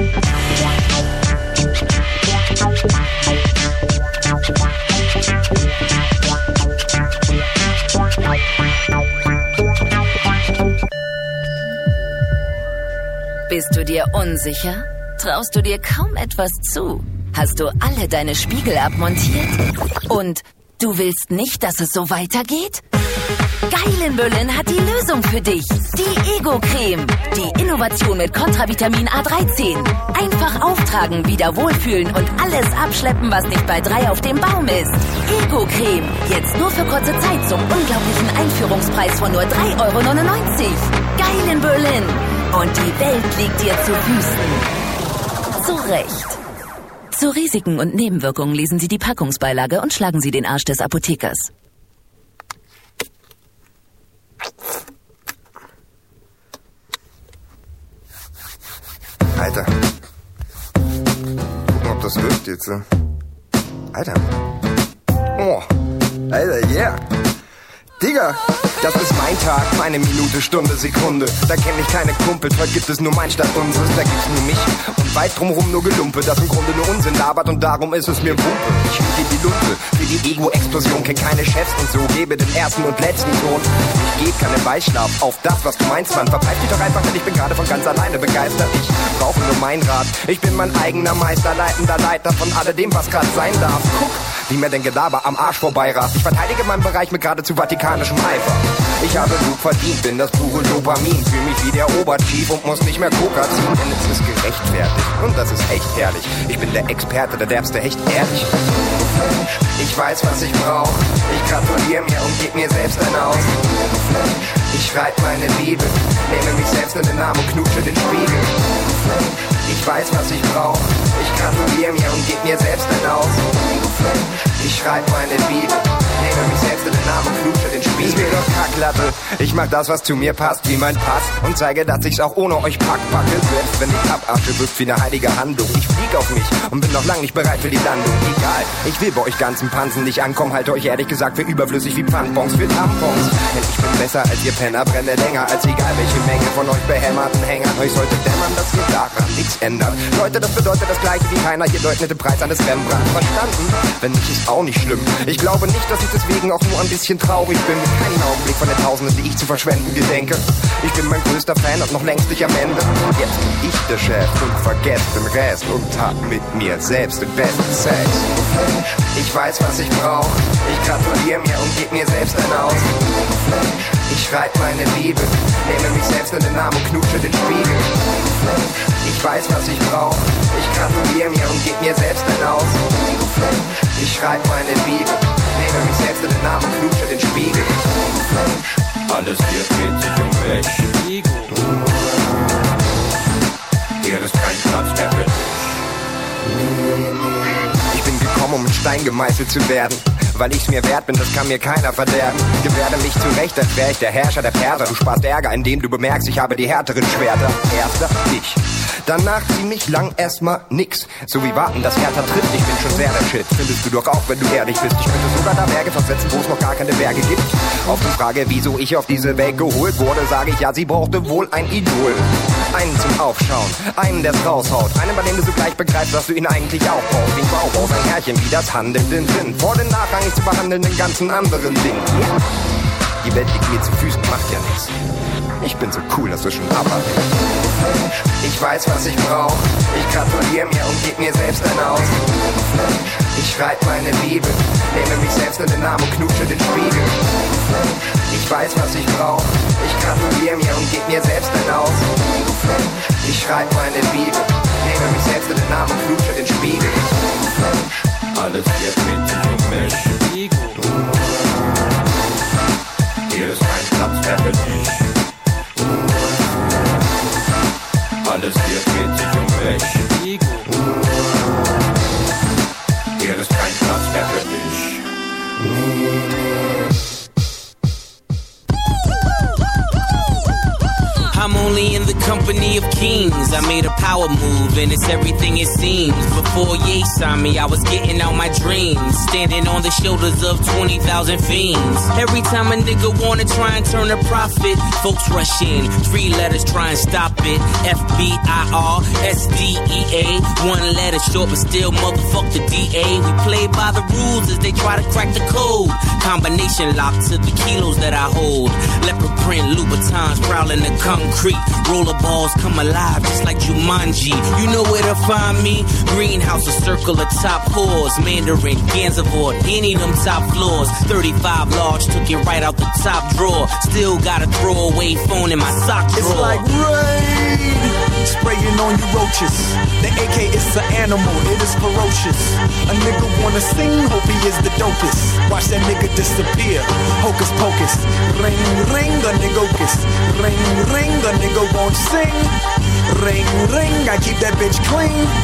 Bist du dir unsicher? Traust du dir kaum etwas zu? Hast du alle deine Spiegel abmontiert? Und du willst nicht, dass es so weitergeht? Geilenbüllen hat die Lösung für dich. Die Ego-Creme. Die Innovation mit Kontravitamin A13. Einfach auftragen, wieder wohlfühlen und alles abschleppen, was nicht bei 3 auf dem Baum ist. Ego-Creme. Jetzt nur für kurze Zeit zum unglaublichen Einführungspreis von nur 3,99 €. Geilenbüllen. Und die Welt liegt dir zu Füßen. Zu Recht. Zu Risiken und Nebenwirkungen lesen Sie die Packungsbeilage und schlagen Sie den Arsch des Apothekers. Alter. Gucken, ob das wirkt jetzt. Alter. Oh. Alter, yeah. Digga, das ist mein Tag, meine Minute, Stunde, Sekunde. Da kenn ich keine Kumpels, heute gibt es nur mein statt unseres. Da gibt's nur mich und weit drumherum nur Gelumpe, das im Grunde nur Unsinn labert und darum ist es mir Pumpe. Ich schieb in die Lumpe, für die Ego-Explosion, kenn keine Chefs und so, gebe den ersten und letzten Ton. Ich geb keinen Beischlaf auf das, was du meinst, Mann. Verpfeif dich doch einfach, denn ich bin gerade von ganz alleine begeistert. Ich brauche nur mein Rat, ich bin mein eigener Meister, leitender Leiter von alledem, was grad sein darf. Guck, wie mir dein Gelaber am Arsch vorbeirast. Ich verteidige meinen Bereich mit geradezu vatikanischem Eifer. Ich habe gut verdient, bin das pure Dopamin. Fühl mich wie der Oberchief und muss nicht mehr Coca ziehen, denn es ist gerechtfertigt. Und das ist echt herrlich. Ich bin der Experte, der derbste Hecht, ehrlich. Ich weiß, was ich brauch. Ich gratuliere mir und geb mir selbst ein Aus. Ich schreib meine Liebe, nehme mich selbst in den Arm und knutsche den Spiegel. Ich weiß, was ich brauch. Ich gratuliere mir und geb mir selbst ein Aus. Ich schreib meine Liebe, nehme mich selbst in den Arm und knutsche den Spiegel. Ist mir doch Kacklatte, ich mach das, was zu mir passt, wie mein Pass. Und zeige, dass ich's auch ohne euch packe, selbst wenn ich Abasche wirkt wie eine heilige Handlung. Ich flieg auf mich und bin noch lang nicht bereit für die Landung. Egal, ich will bei euch ganzen Panzen nicht ankommen. Halte euch ehrlich gesagt für überflüssig wie Pfandbons für Tampons. Denn ich bin besser als ihr Penner, brenne länger als egal welche Menge von euch behämmerten Hängern. Euch sollte dämmern, dass ihr daran nichts ändert. Leute, das bedeutet das gleiche wie keiner hier leugnet den Preis eines Rembrandt. Verstanden? Wenn nicht, ist auch nicht schlimm. Ich glaube nicht, dass ich deswegen auch nur ein bisschen traurig bin. Mit keinem Augenblick von den Tausenden, die ich zu verschwenden gedenke. Ich bin mein größter Fan und noch längst nicht am Ende. Jetzt bin ich der Chef und vergesst den Rest und hab mit mir selbst den besten Sex. Ich weiß, was ich brauch. Ich gratuliere mir und geb mir selbst ein Aus. Ich schreib meine Liebe, nehme mich selbst in den Arm und knutsche den Spiegel. Ich weiß, was ich brauch. Ich gratuliere mir und geb mir selbst ein Aus. Ich schreib meine Liebe, nehme mich selbst in den Arm und knutsche den Spiegel. Alles hier dreht sich um mich. Hier ist kein Platz mehr für dich. Ich bin gekommen, um in Stein gemeißelt zu werden. Weil ich's mir wert bin, das kann mir keiner verderben. Gebärde mich zurecht, als wär ich der Herrscher der Perser. Du sparst Ärger, indem du bemerkst, ich habe die härteren Schwerter. Erster, ich. Danach ziemlich lang erstmal nix. So wie warten, dass härter trifft. Ich bin schon sehr der Shit. Findest du doch auch, wenn du ehrlich bist. Ich könnte sogar da Berge versetzen, wo es noch gar keine Berge gibt. Auf die Frage, wieso ich auf diese Welt geholt wurde, sage ich, ja, sie brauchte wohl ein Idol. Einen zum Aufschauen, einen, der's raushaut. Einen, bei dem du sogleich begreifst, dass du ihn eigentlich auch brauchst. Wie ein Bauhaus, ein Herrchen, wie das handelnden Sinn. Vor den nachrangig zu behandelnden ganzen anderen Dingen. Ja. Die Welt liegt mir zu Füßen, macht ja nichts. Ich bin so cool, dass du schon abarbeitest. Ich weiß, was ich brauch. Ich gratuliere mir und geb mir selbst ein Aus. Ich schreib meine Liebe, nehme mich selbst in den Arm und knutsche den Spiegel. Ich weiß, was ich brauch. Ich gratuliere mir und geb mir selbst ein Aus. Ich schreib meine Liebe, nehme mich selbst in den Arm und knutsche den Spiegel. Alles hier dreht sich um mich. Hier ist kein Platz mehr für dich. Alles hier dreht sich um mich. Hier ist kein Platz mehr für dich. I'm only in the company of kings. I made a power move and it's everything it seems. Before Ye saw me, I was getting out my dreams. Standing on the shoulders of 20,000 fiends. Every time a nigga wanna try and turn a profit, folks rush in, 3 letters try and stop it. F-B-I-R-S-D-E-A. 1 letter short but still motherfuck the D-A. We play by the rules as they try to crack the code. Combination lock to the kilos that I hold. Leopard print Louboutins prowling the concrete. Rollerballs come alive just like Jumanji. You know where to find me. Greenhouse, a circle of top whores. Mandarin, Gansevoort, any of them top floors. 35 large, took it right out the top drawer. Still got a throwaway phone in my sock drawer. It's like rain, spraying on you roaches. The AK is an animal, it is ferocious. A nigga wanna sing, hope he is the dopest. Watch that nigga disappear, hocus pocus. Ring, ring, a nigga kiss. Ring, ring, a nigga won't sing. Ring, ring, I keep that bitch clean.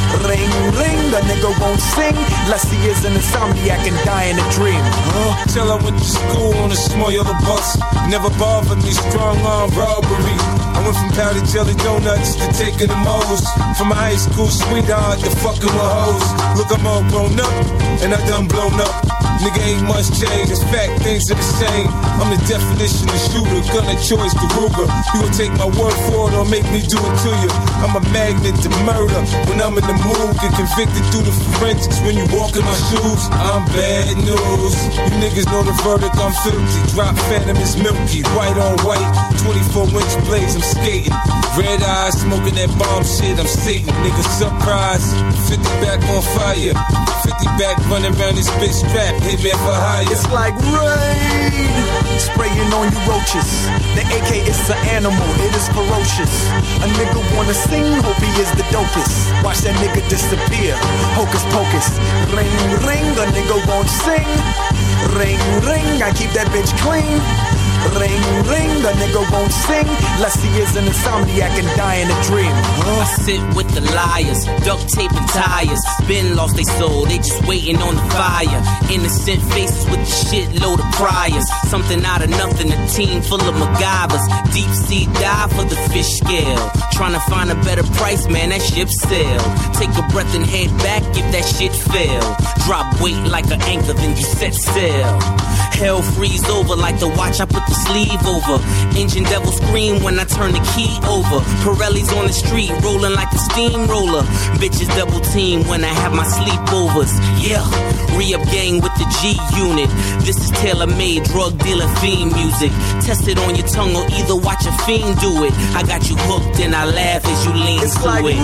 Ring, ring, the nigga won't sing unless he is an insomniac and die in a dream. Till I went to school on a small yellow bus. Never bothered me, strong arm robbery. I went from powdered jelly donuts to taking the most. From my high school sweetheart to fucking with hoes. Look, I'm all grown up, and I done blown up. Nigga ain't much change, in fact, things are the same. I'm the definition of shooter, gun of choice, the Ruger. You will take my word for it or make me do it to you. I'm a magnet to murder when I'm in the mood. Get convicted through the forensics when you walk in my shoes. I'm bad news. You niggas know the verdict, I'm filthy. Drop Phantom is milky, white on white. 24-inch blades, I'm skating. Red eyes, smoking that bomb shit, I'm Satan. Nigga surprise, 50 back on fire. 50 back running around this bitch strap. Hit me for hire. It's like rain, spraying on you roaches. The AK is an animal, it is ferocious. A nigga wanna sing, hope he is the dopest. Watch that nigga disappear, hocus pocus. Ring, ring, the nigga won't sing. Ring, ring, I keep that bitch clean. Ring, ring, the nigga won't sing unless he is an insomniac and die in a dream. I sit with the liars, duct tape and tires. Been lost they soul, they just waiting on the fire. Innocent faces with the shitload of priors. Something out of nothing, a team full of MacGyvers. Deep sea dive for the fish scale. Trying to find a better price, man, that ship sail. Take a breath and head back if that shit fail. Drop weight like an anchor, then you set sail. Hell freeze over like the watch I put the sleeve over. Engine devil scream when I turn the key over. Pirelli's on the street rolling like a steamroller. Bitches double team when I have my sleepovers. Yeah, re-up gang with the G unit. This is tailor-made drug dealing fiend music. Test it on your tongue or either watch a fiend do it. I got you hooked and I laugh as you lean it's through like it.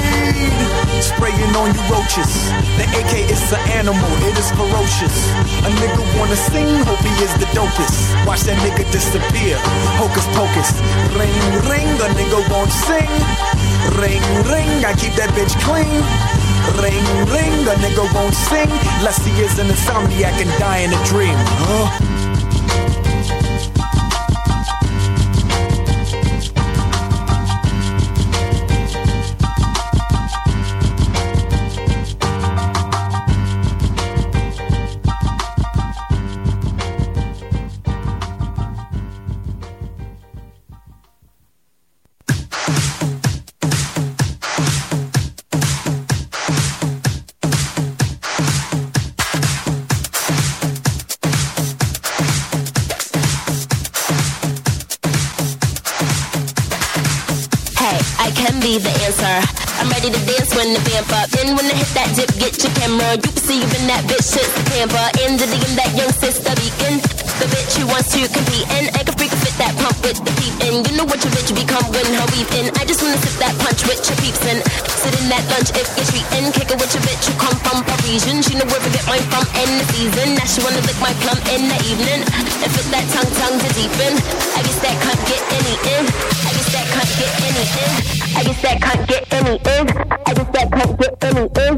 Rain, spraying on you roaches. The AK is an animal, it is ferocious. A nigga wanna sing, hope he is the dopest. Watch that nigga disappear, hocus pocus. Ring, ring, the nigga won't sing. Ring, ring, I keep that bitch clean. Ring, ring, the nigga won't sing unless he is an insomniac and die in a dream. The answer. I'm ready to dance when the vamp up. Then when I hit that dip, get your camera. You perceiving that bitch shit's the camper. In the DM, that young sister beacon. The bitch who wants to compete and I can freak fit that pump with the peep in. You know what your bitch become when her weave in. I just wanna sip that punch with your peeps in. Sit in that lunch if you're treating. Kick it with your bitch who come from Parisian. She know where to get mine from in the season. Now she wanna lick my plum in the evening. And fit that tongue to deepen. I guess that can't get any in. I guess that can't get any in. I guess that can't get any in. I guess that can't get any in.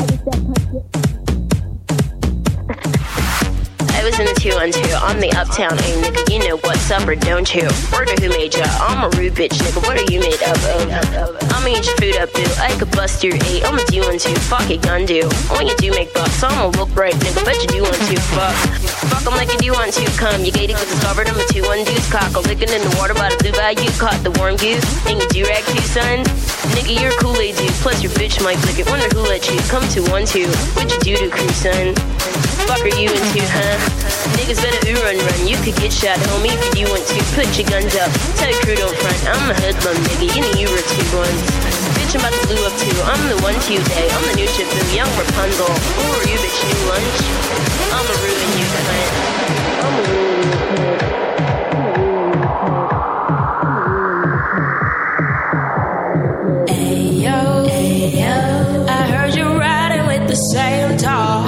I was in the 212, I'm the uptown A nigga, you know what's up or don't you? Word of who made ya? I'm a rude bitch nigga, what are you made up of? I'ma eat your food up boo, I could bust your 8, I'ma do one too, fuck it gun do. When you do make bucks, I'ma look right nigga, bet you do want to, fuck. Fuck 'em like you do want to, come, you gated cause it's covered, I'm a 2-1 deuce cock, licking in the water by the blue bayou, caught the warm goose, and you do-rag too son? Nigga you're a Kool-Aid dude, plus your bitch might lick it, wonder who let you, come to 1-2, what'd you do to crew son? Fuck are you into, huh? Niggas better run. You could get shot, homie, if you want to. Put your guns up, tell your crew don't front. I'm a hoodlum, nigga, you know you were 2-1s. Bitch, I'm about to blue up too. I'm the 1-2 day. I'm the new ship, the young Rapunzel. Who are you, bitch, new lunch? I'ma ruin you, cunt. I'ma ruin you, cunt. Ayo, I heard you riding with the same tall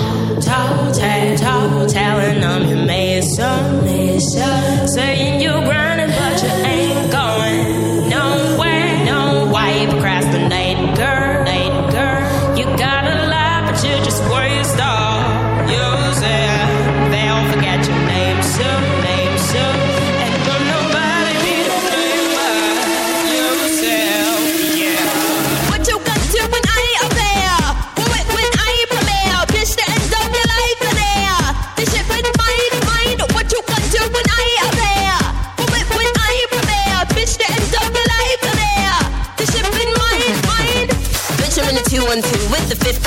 talent. I'm your mason. Saying you're grinding, but you ain't going nowhere. No, why you procrastinating, girl? You got a lot, but you just waste all yourself. They'll forget your name soon. And don't nobody need to think about yourself, yeah. What you got to when I ain't up there?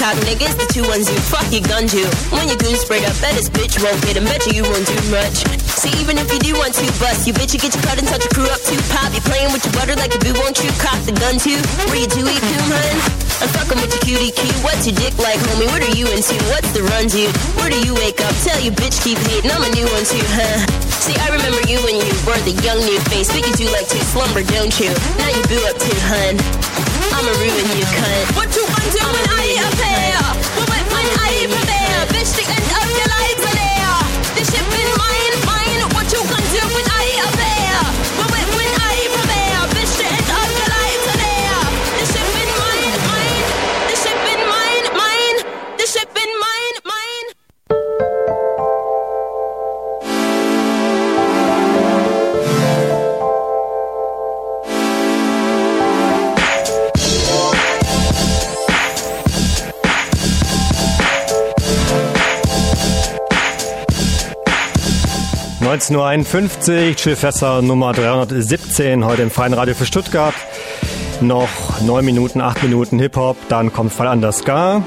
cock niggas, the 2-1-2, fuck your gun to. When your goons spread up, bet this bitch won't get him, bet you won't do much. See, even if you do want to bust, you bitch, you get your cut and touch your crew up too. Pop, you playing with your butter like a boo, won't you cock the gun too? Where you do eat coom, hun? I'm fucking with your cutie cue. What's your dick like, homie? What are you into? What's the run, dude? Where do you wake up? Tell your bitch keep hating, I'm a new one too, huh? See, I remember you when you were the young new face. Think you do like to slumber, don't you? Now you boo up too, hun. I'ma ruin you, cunt. What you gonna do when I appear? When I prepare? Bitch, the end of your life are there. This shit been mine. What you gonna do when I appear? When I prepare? Bitch, the end of your life are there. This shit been mine. This shit been mine. This shit been mine. ...19:51, Chillfester Nummer 317, heute im Freien Radio für Stuttgart. Noch 9 Minuten, 8 Minuten Hip-Hop, dann kommt Fall an das Ska.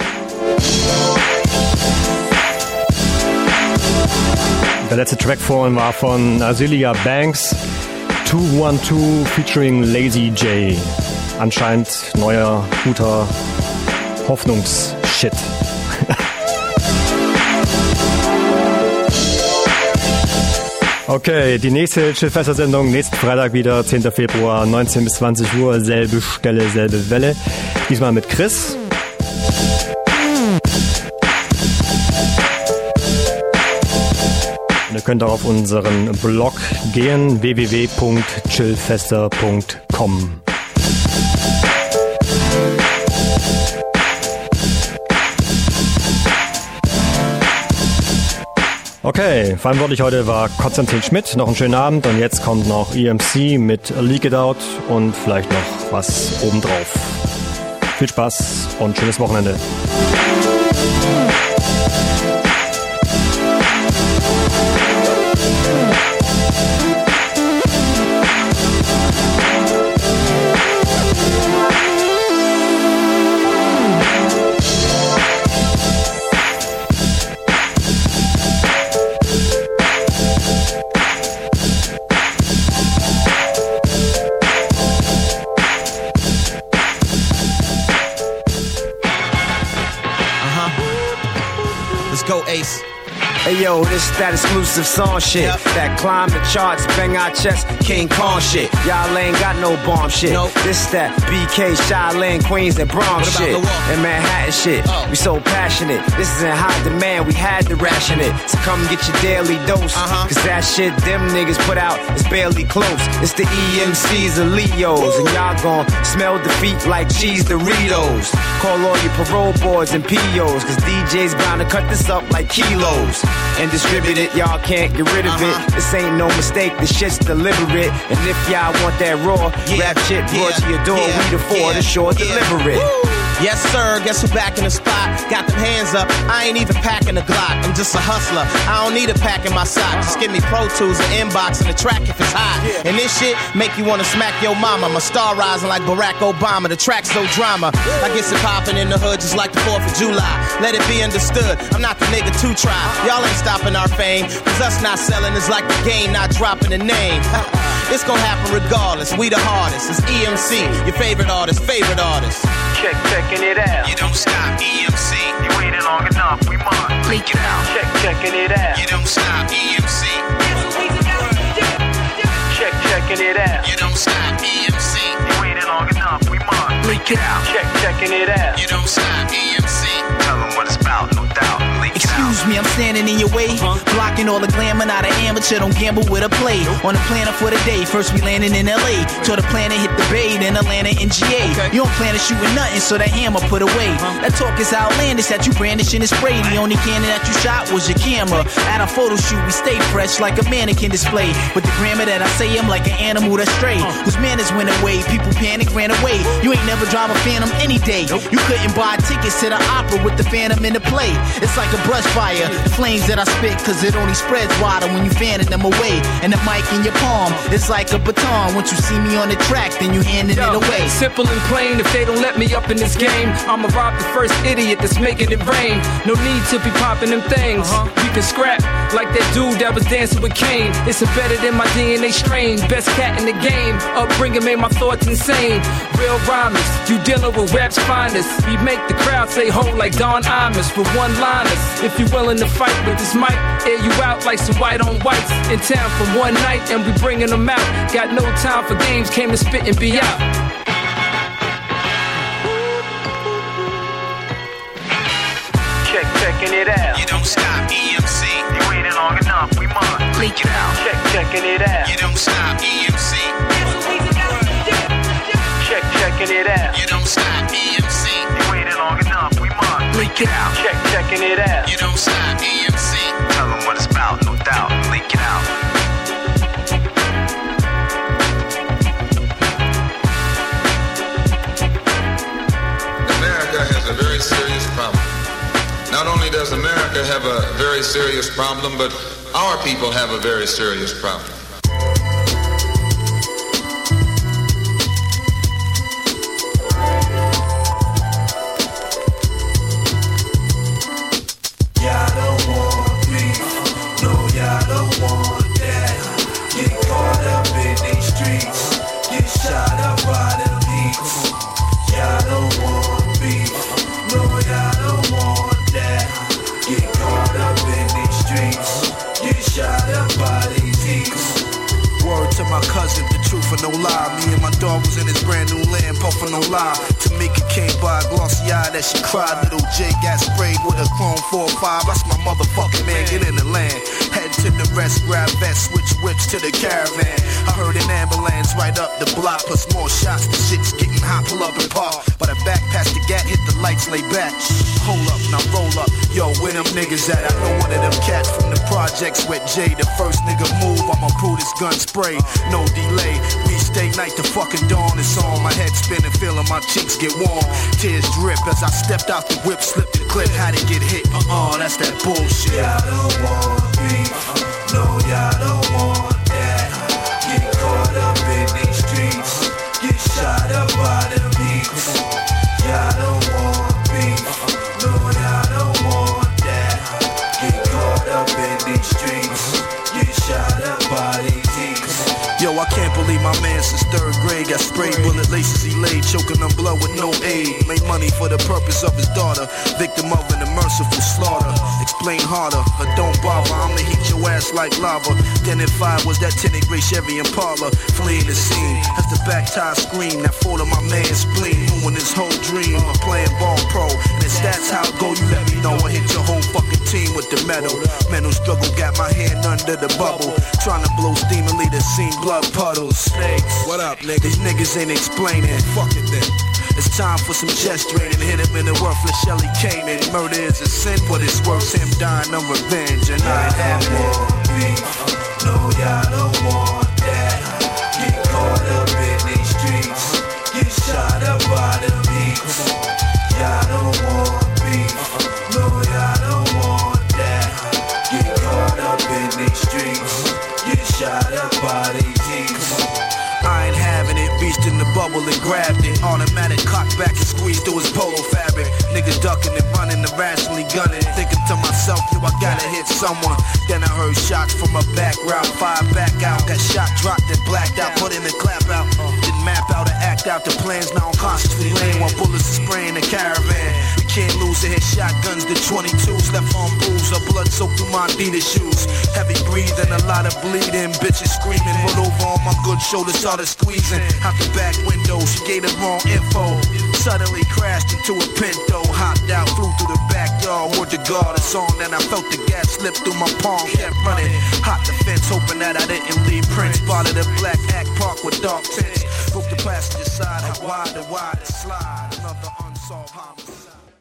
Der letzte Track vorhin war von Azealia Banks, 212 featuring Lazy J. Anscheinend neuer, guter Hoffnungsshit. Okay, die nächste Chillfester-Sendung nächsten Freitag wieder, 10. Februar, 19 bis 20 Uhr, selbe Stelle, selbe Welle. Diesmal mit Chris. Und ihr könnt auch auf unseren Blog gehen, www.chillfester.com. Okay, verantwortlich heute war Konstantin Schmidt. Noch einen schönen Abend und jetzt kommt noch EMC mit Leak It Out und vielleicht noch was obendrauf. Viel Spaß und schönes Wochenende. Go Ace. Hey yo, this that exclusive song shit. That climb the charts, bang our chest, King Kong shit. Y'all ain't got no bomb shit. This that BK, Shaolin, Queens, and Bronx shit. And Manhattan shit. We so passionate. This is in high demand, we had to ration it. So come get your daily dose. Cause that shit them niggas put out is barely close. It's the EMCs and Leos. And y'all gon' smell defeat like cheese Doritos. Call all your parole boards and POs. Cause DJ's bound to cut this up like kilos. And distribute it, y'all can't get rid of it. This ain't no mistake, this shit's deliberate. And if y'all want that raw, rap shit brought to your door, we the four, the sure deliver it. Yes, sir, guess who back in the spot? Got them hands up, I ain't even packing a Glock. I'm just a hustler, I don't need a pack in my sock. Just give me Pro Tools and inbox and the track if it's hot. And this shit make you wanna smack your mama. I'm a star rising like Barack Obama, the track's no drama. I get it poppin' in the hood just like the 4th of July. Let it be understood, I'm not the nigga to try. Y'all ain't stopping our fame, cause us not selling is like the game not dropping a name. It's gonna happen regardless, we the hardest. It's EMC, your favorite artist. Checking it out. You don't stop, EMC. You waited long enough, we must Leak it out. Checking it out. You don't stop, EMC. Checking it out. You don't stop, EMC. You waited long enough, we must Leak it out. Checking it out. You don't stop, EMC. Tell them what it's about, no doubt. Excuse me, I'm standing in your way. Blocking all the glamour, not an amateur, don't gamble with a play. On the planner for the day, first we landing in LA. Till the planet hit the bay, then Atlanta and GA. You don't plan to shoot with nothing, so that hammer put away. That talk is outlandish, that you brandishing is spray. The only cannon that you shot was your camera. At a photo shoot, we stay fresh like a mannequin display. With the grammar that I say, I'm like an animal that's strayed. Whose manners went away, people panic, ran away. You ain't never drive a Phantom any day. You couldn't buy tickets to the opera with the Phantom in the play. It's like a brush fire. fire. Flames that I spit, cause it only spreads wider when you fanning them away. And the mic in your palm is like a baton. Once you see me on the track, then you handing it away. Simple and plain, if they don't let me up in this game, I'ma rob the first idiot that's making it rain. No need to be popping them things. We can scrap like that dude that was dancing with Kane. It's embedded in my DNA strain. Best cat in the game. Upbringing made my thoughts insane. Real rhymers, you dealing with rap's finest. We make the crowd say ho like Don Imus with one-liners. If you willing to fight with this mic, air you out like some white on whites. In town for one night and we bringing them out. Got no time for games, came to spit and be out. Checking it out. You don't stop, EMC. You waited long enough, we must leak it out. Checking it out. You don't stop, EMC. Checking it out. You don't stop, EMC. You waited long enough, we must leak it out. Checking it out. You don't stop, EMC. Tell them what it's about, no doubt. Leak it out. America has a very serious problem. Not only does America have a very serious problem, but our people have a very serious problem. Y'all don't want beef, no, y'all don't want that. Get caught up in these streets, get shot up by them heats. Y'all don't want beef, no, y'all don't want that. Get caught up in these streets, get shot up by these heats. Word to my cousin, the truth or no lie. Me and my dog was in his brand new land, puffin' no lie. Tamika came by, glossy eye that she cried. Little J got sprayed with a chrome 4-5. That's my motherfucking man, get in the land. Head to the rest, grab vest, switch whips to the caravan. I heard an ambulance right up the block, plus more shots. The shit's getting hot, pull up and park. But I back past the gat, hit the lights, lay back. Hold up, now roll up. Yo, where them niggas at? I know one of them cats from the projects with Jay. The first nigga move, I'ma pull this gun spray. No delay, we stay night to fucking dawn. It's on, my head spinning, feeling my cheeks get warm. Tears drip as I stepped out the whip, slipped the clip, how to get hit. That's that bullshit. Y'all don't want beef, no, y'all don't want that. Get caught up in these streets, get shot up by them heats. Y'all don't want beef, no, y'all don't want that. Get caught up in these streets, get shot up by these heats. Yo, I can't believe my man since third grade got sprayed, bullet laces he laid, choking on blood with no aid. Made money for the purpose of his daughter, victim of an unmerciful slaughter. Explain harder, but don't bother, I'ma heat your ass like lava. Then at 5 was that tinted gray Chevy Impala, fleeing the scene. As the back tie scream, that fall of my man's spleen, ruined his whole dream of playing ball pro. And if that's how it go, you let me know. I hit your whole fucking team with the metal. Mental struggle got my hand under the bubble, trying to blow steam and lead the scene. Blood puddles, snakes. What up, nigga? These niggas ain't explaining. Fuck it then. It's time for some chest draining. Hit him in the worthless Shelly Kanan. Murder is a sin, but it's worse him dying of revenge. And I ain't having it. No, y'all don't want that. Get caught up in these streets, get shot up by them heats. Y'all don't want beef, no, y'all don't want that. Get caught up in these streets, get shot up by these heats. I ain't having it, reached in the bubble and grabbed it. Automatic cocked back and squeezed through his polo fabric. Niggas ducking and running, irrationally gunning. Thinking to myself, yo, I gotta hit someone. Then I heard shots from a back route, 5 back out. Got shot, dropped and blacked out, put in the clap out. Didn't map out or act out the plans, now I'm consciously laying while bullets are spraying the caravan. We can't lose it, hit shotguns, the 22s left on bruise. Or blood soaked through my Adidas shoes. Heavy breathing, a lot of bleeding, bitches screaming. Rolled over on my good shoulders, started squeezing. Out the back window, she gave the wrong info. Suddenly crashed into a Pinto. Hopped out, flew through the backyard. Word to God, it's on, and I felt the gas slip through my palm. Kept running, hopped the fence, hoping that I didn't leave prints. Spotted a black act park with dark tints. Broke the passenger side, how wide the slide. Another unsolved homicide.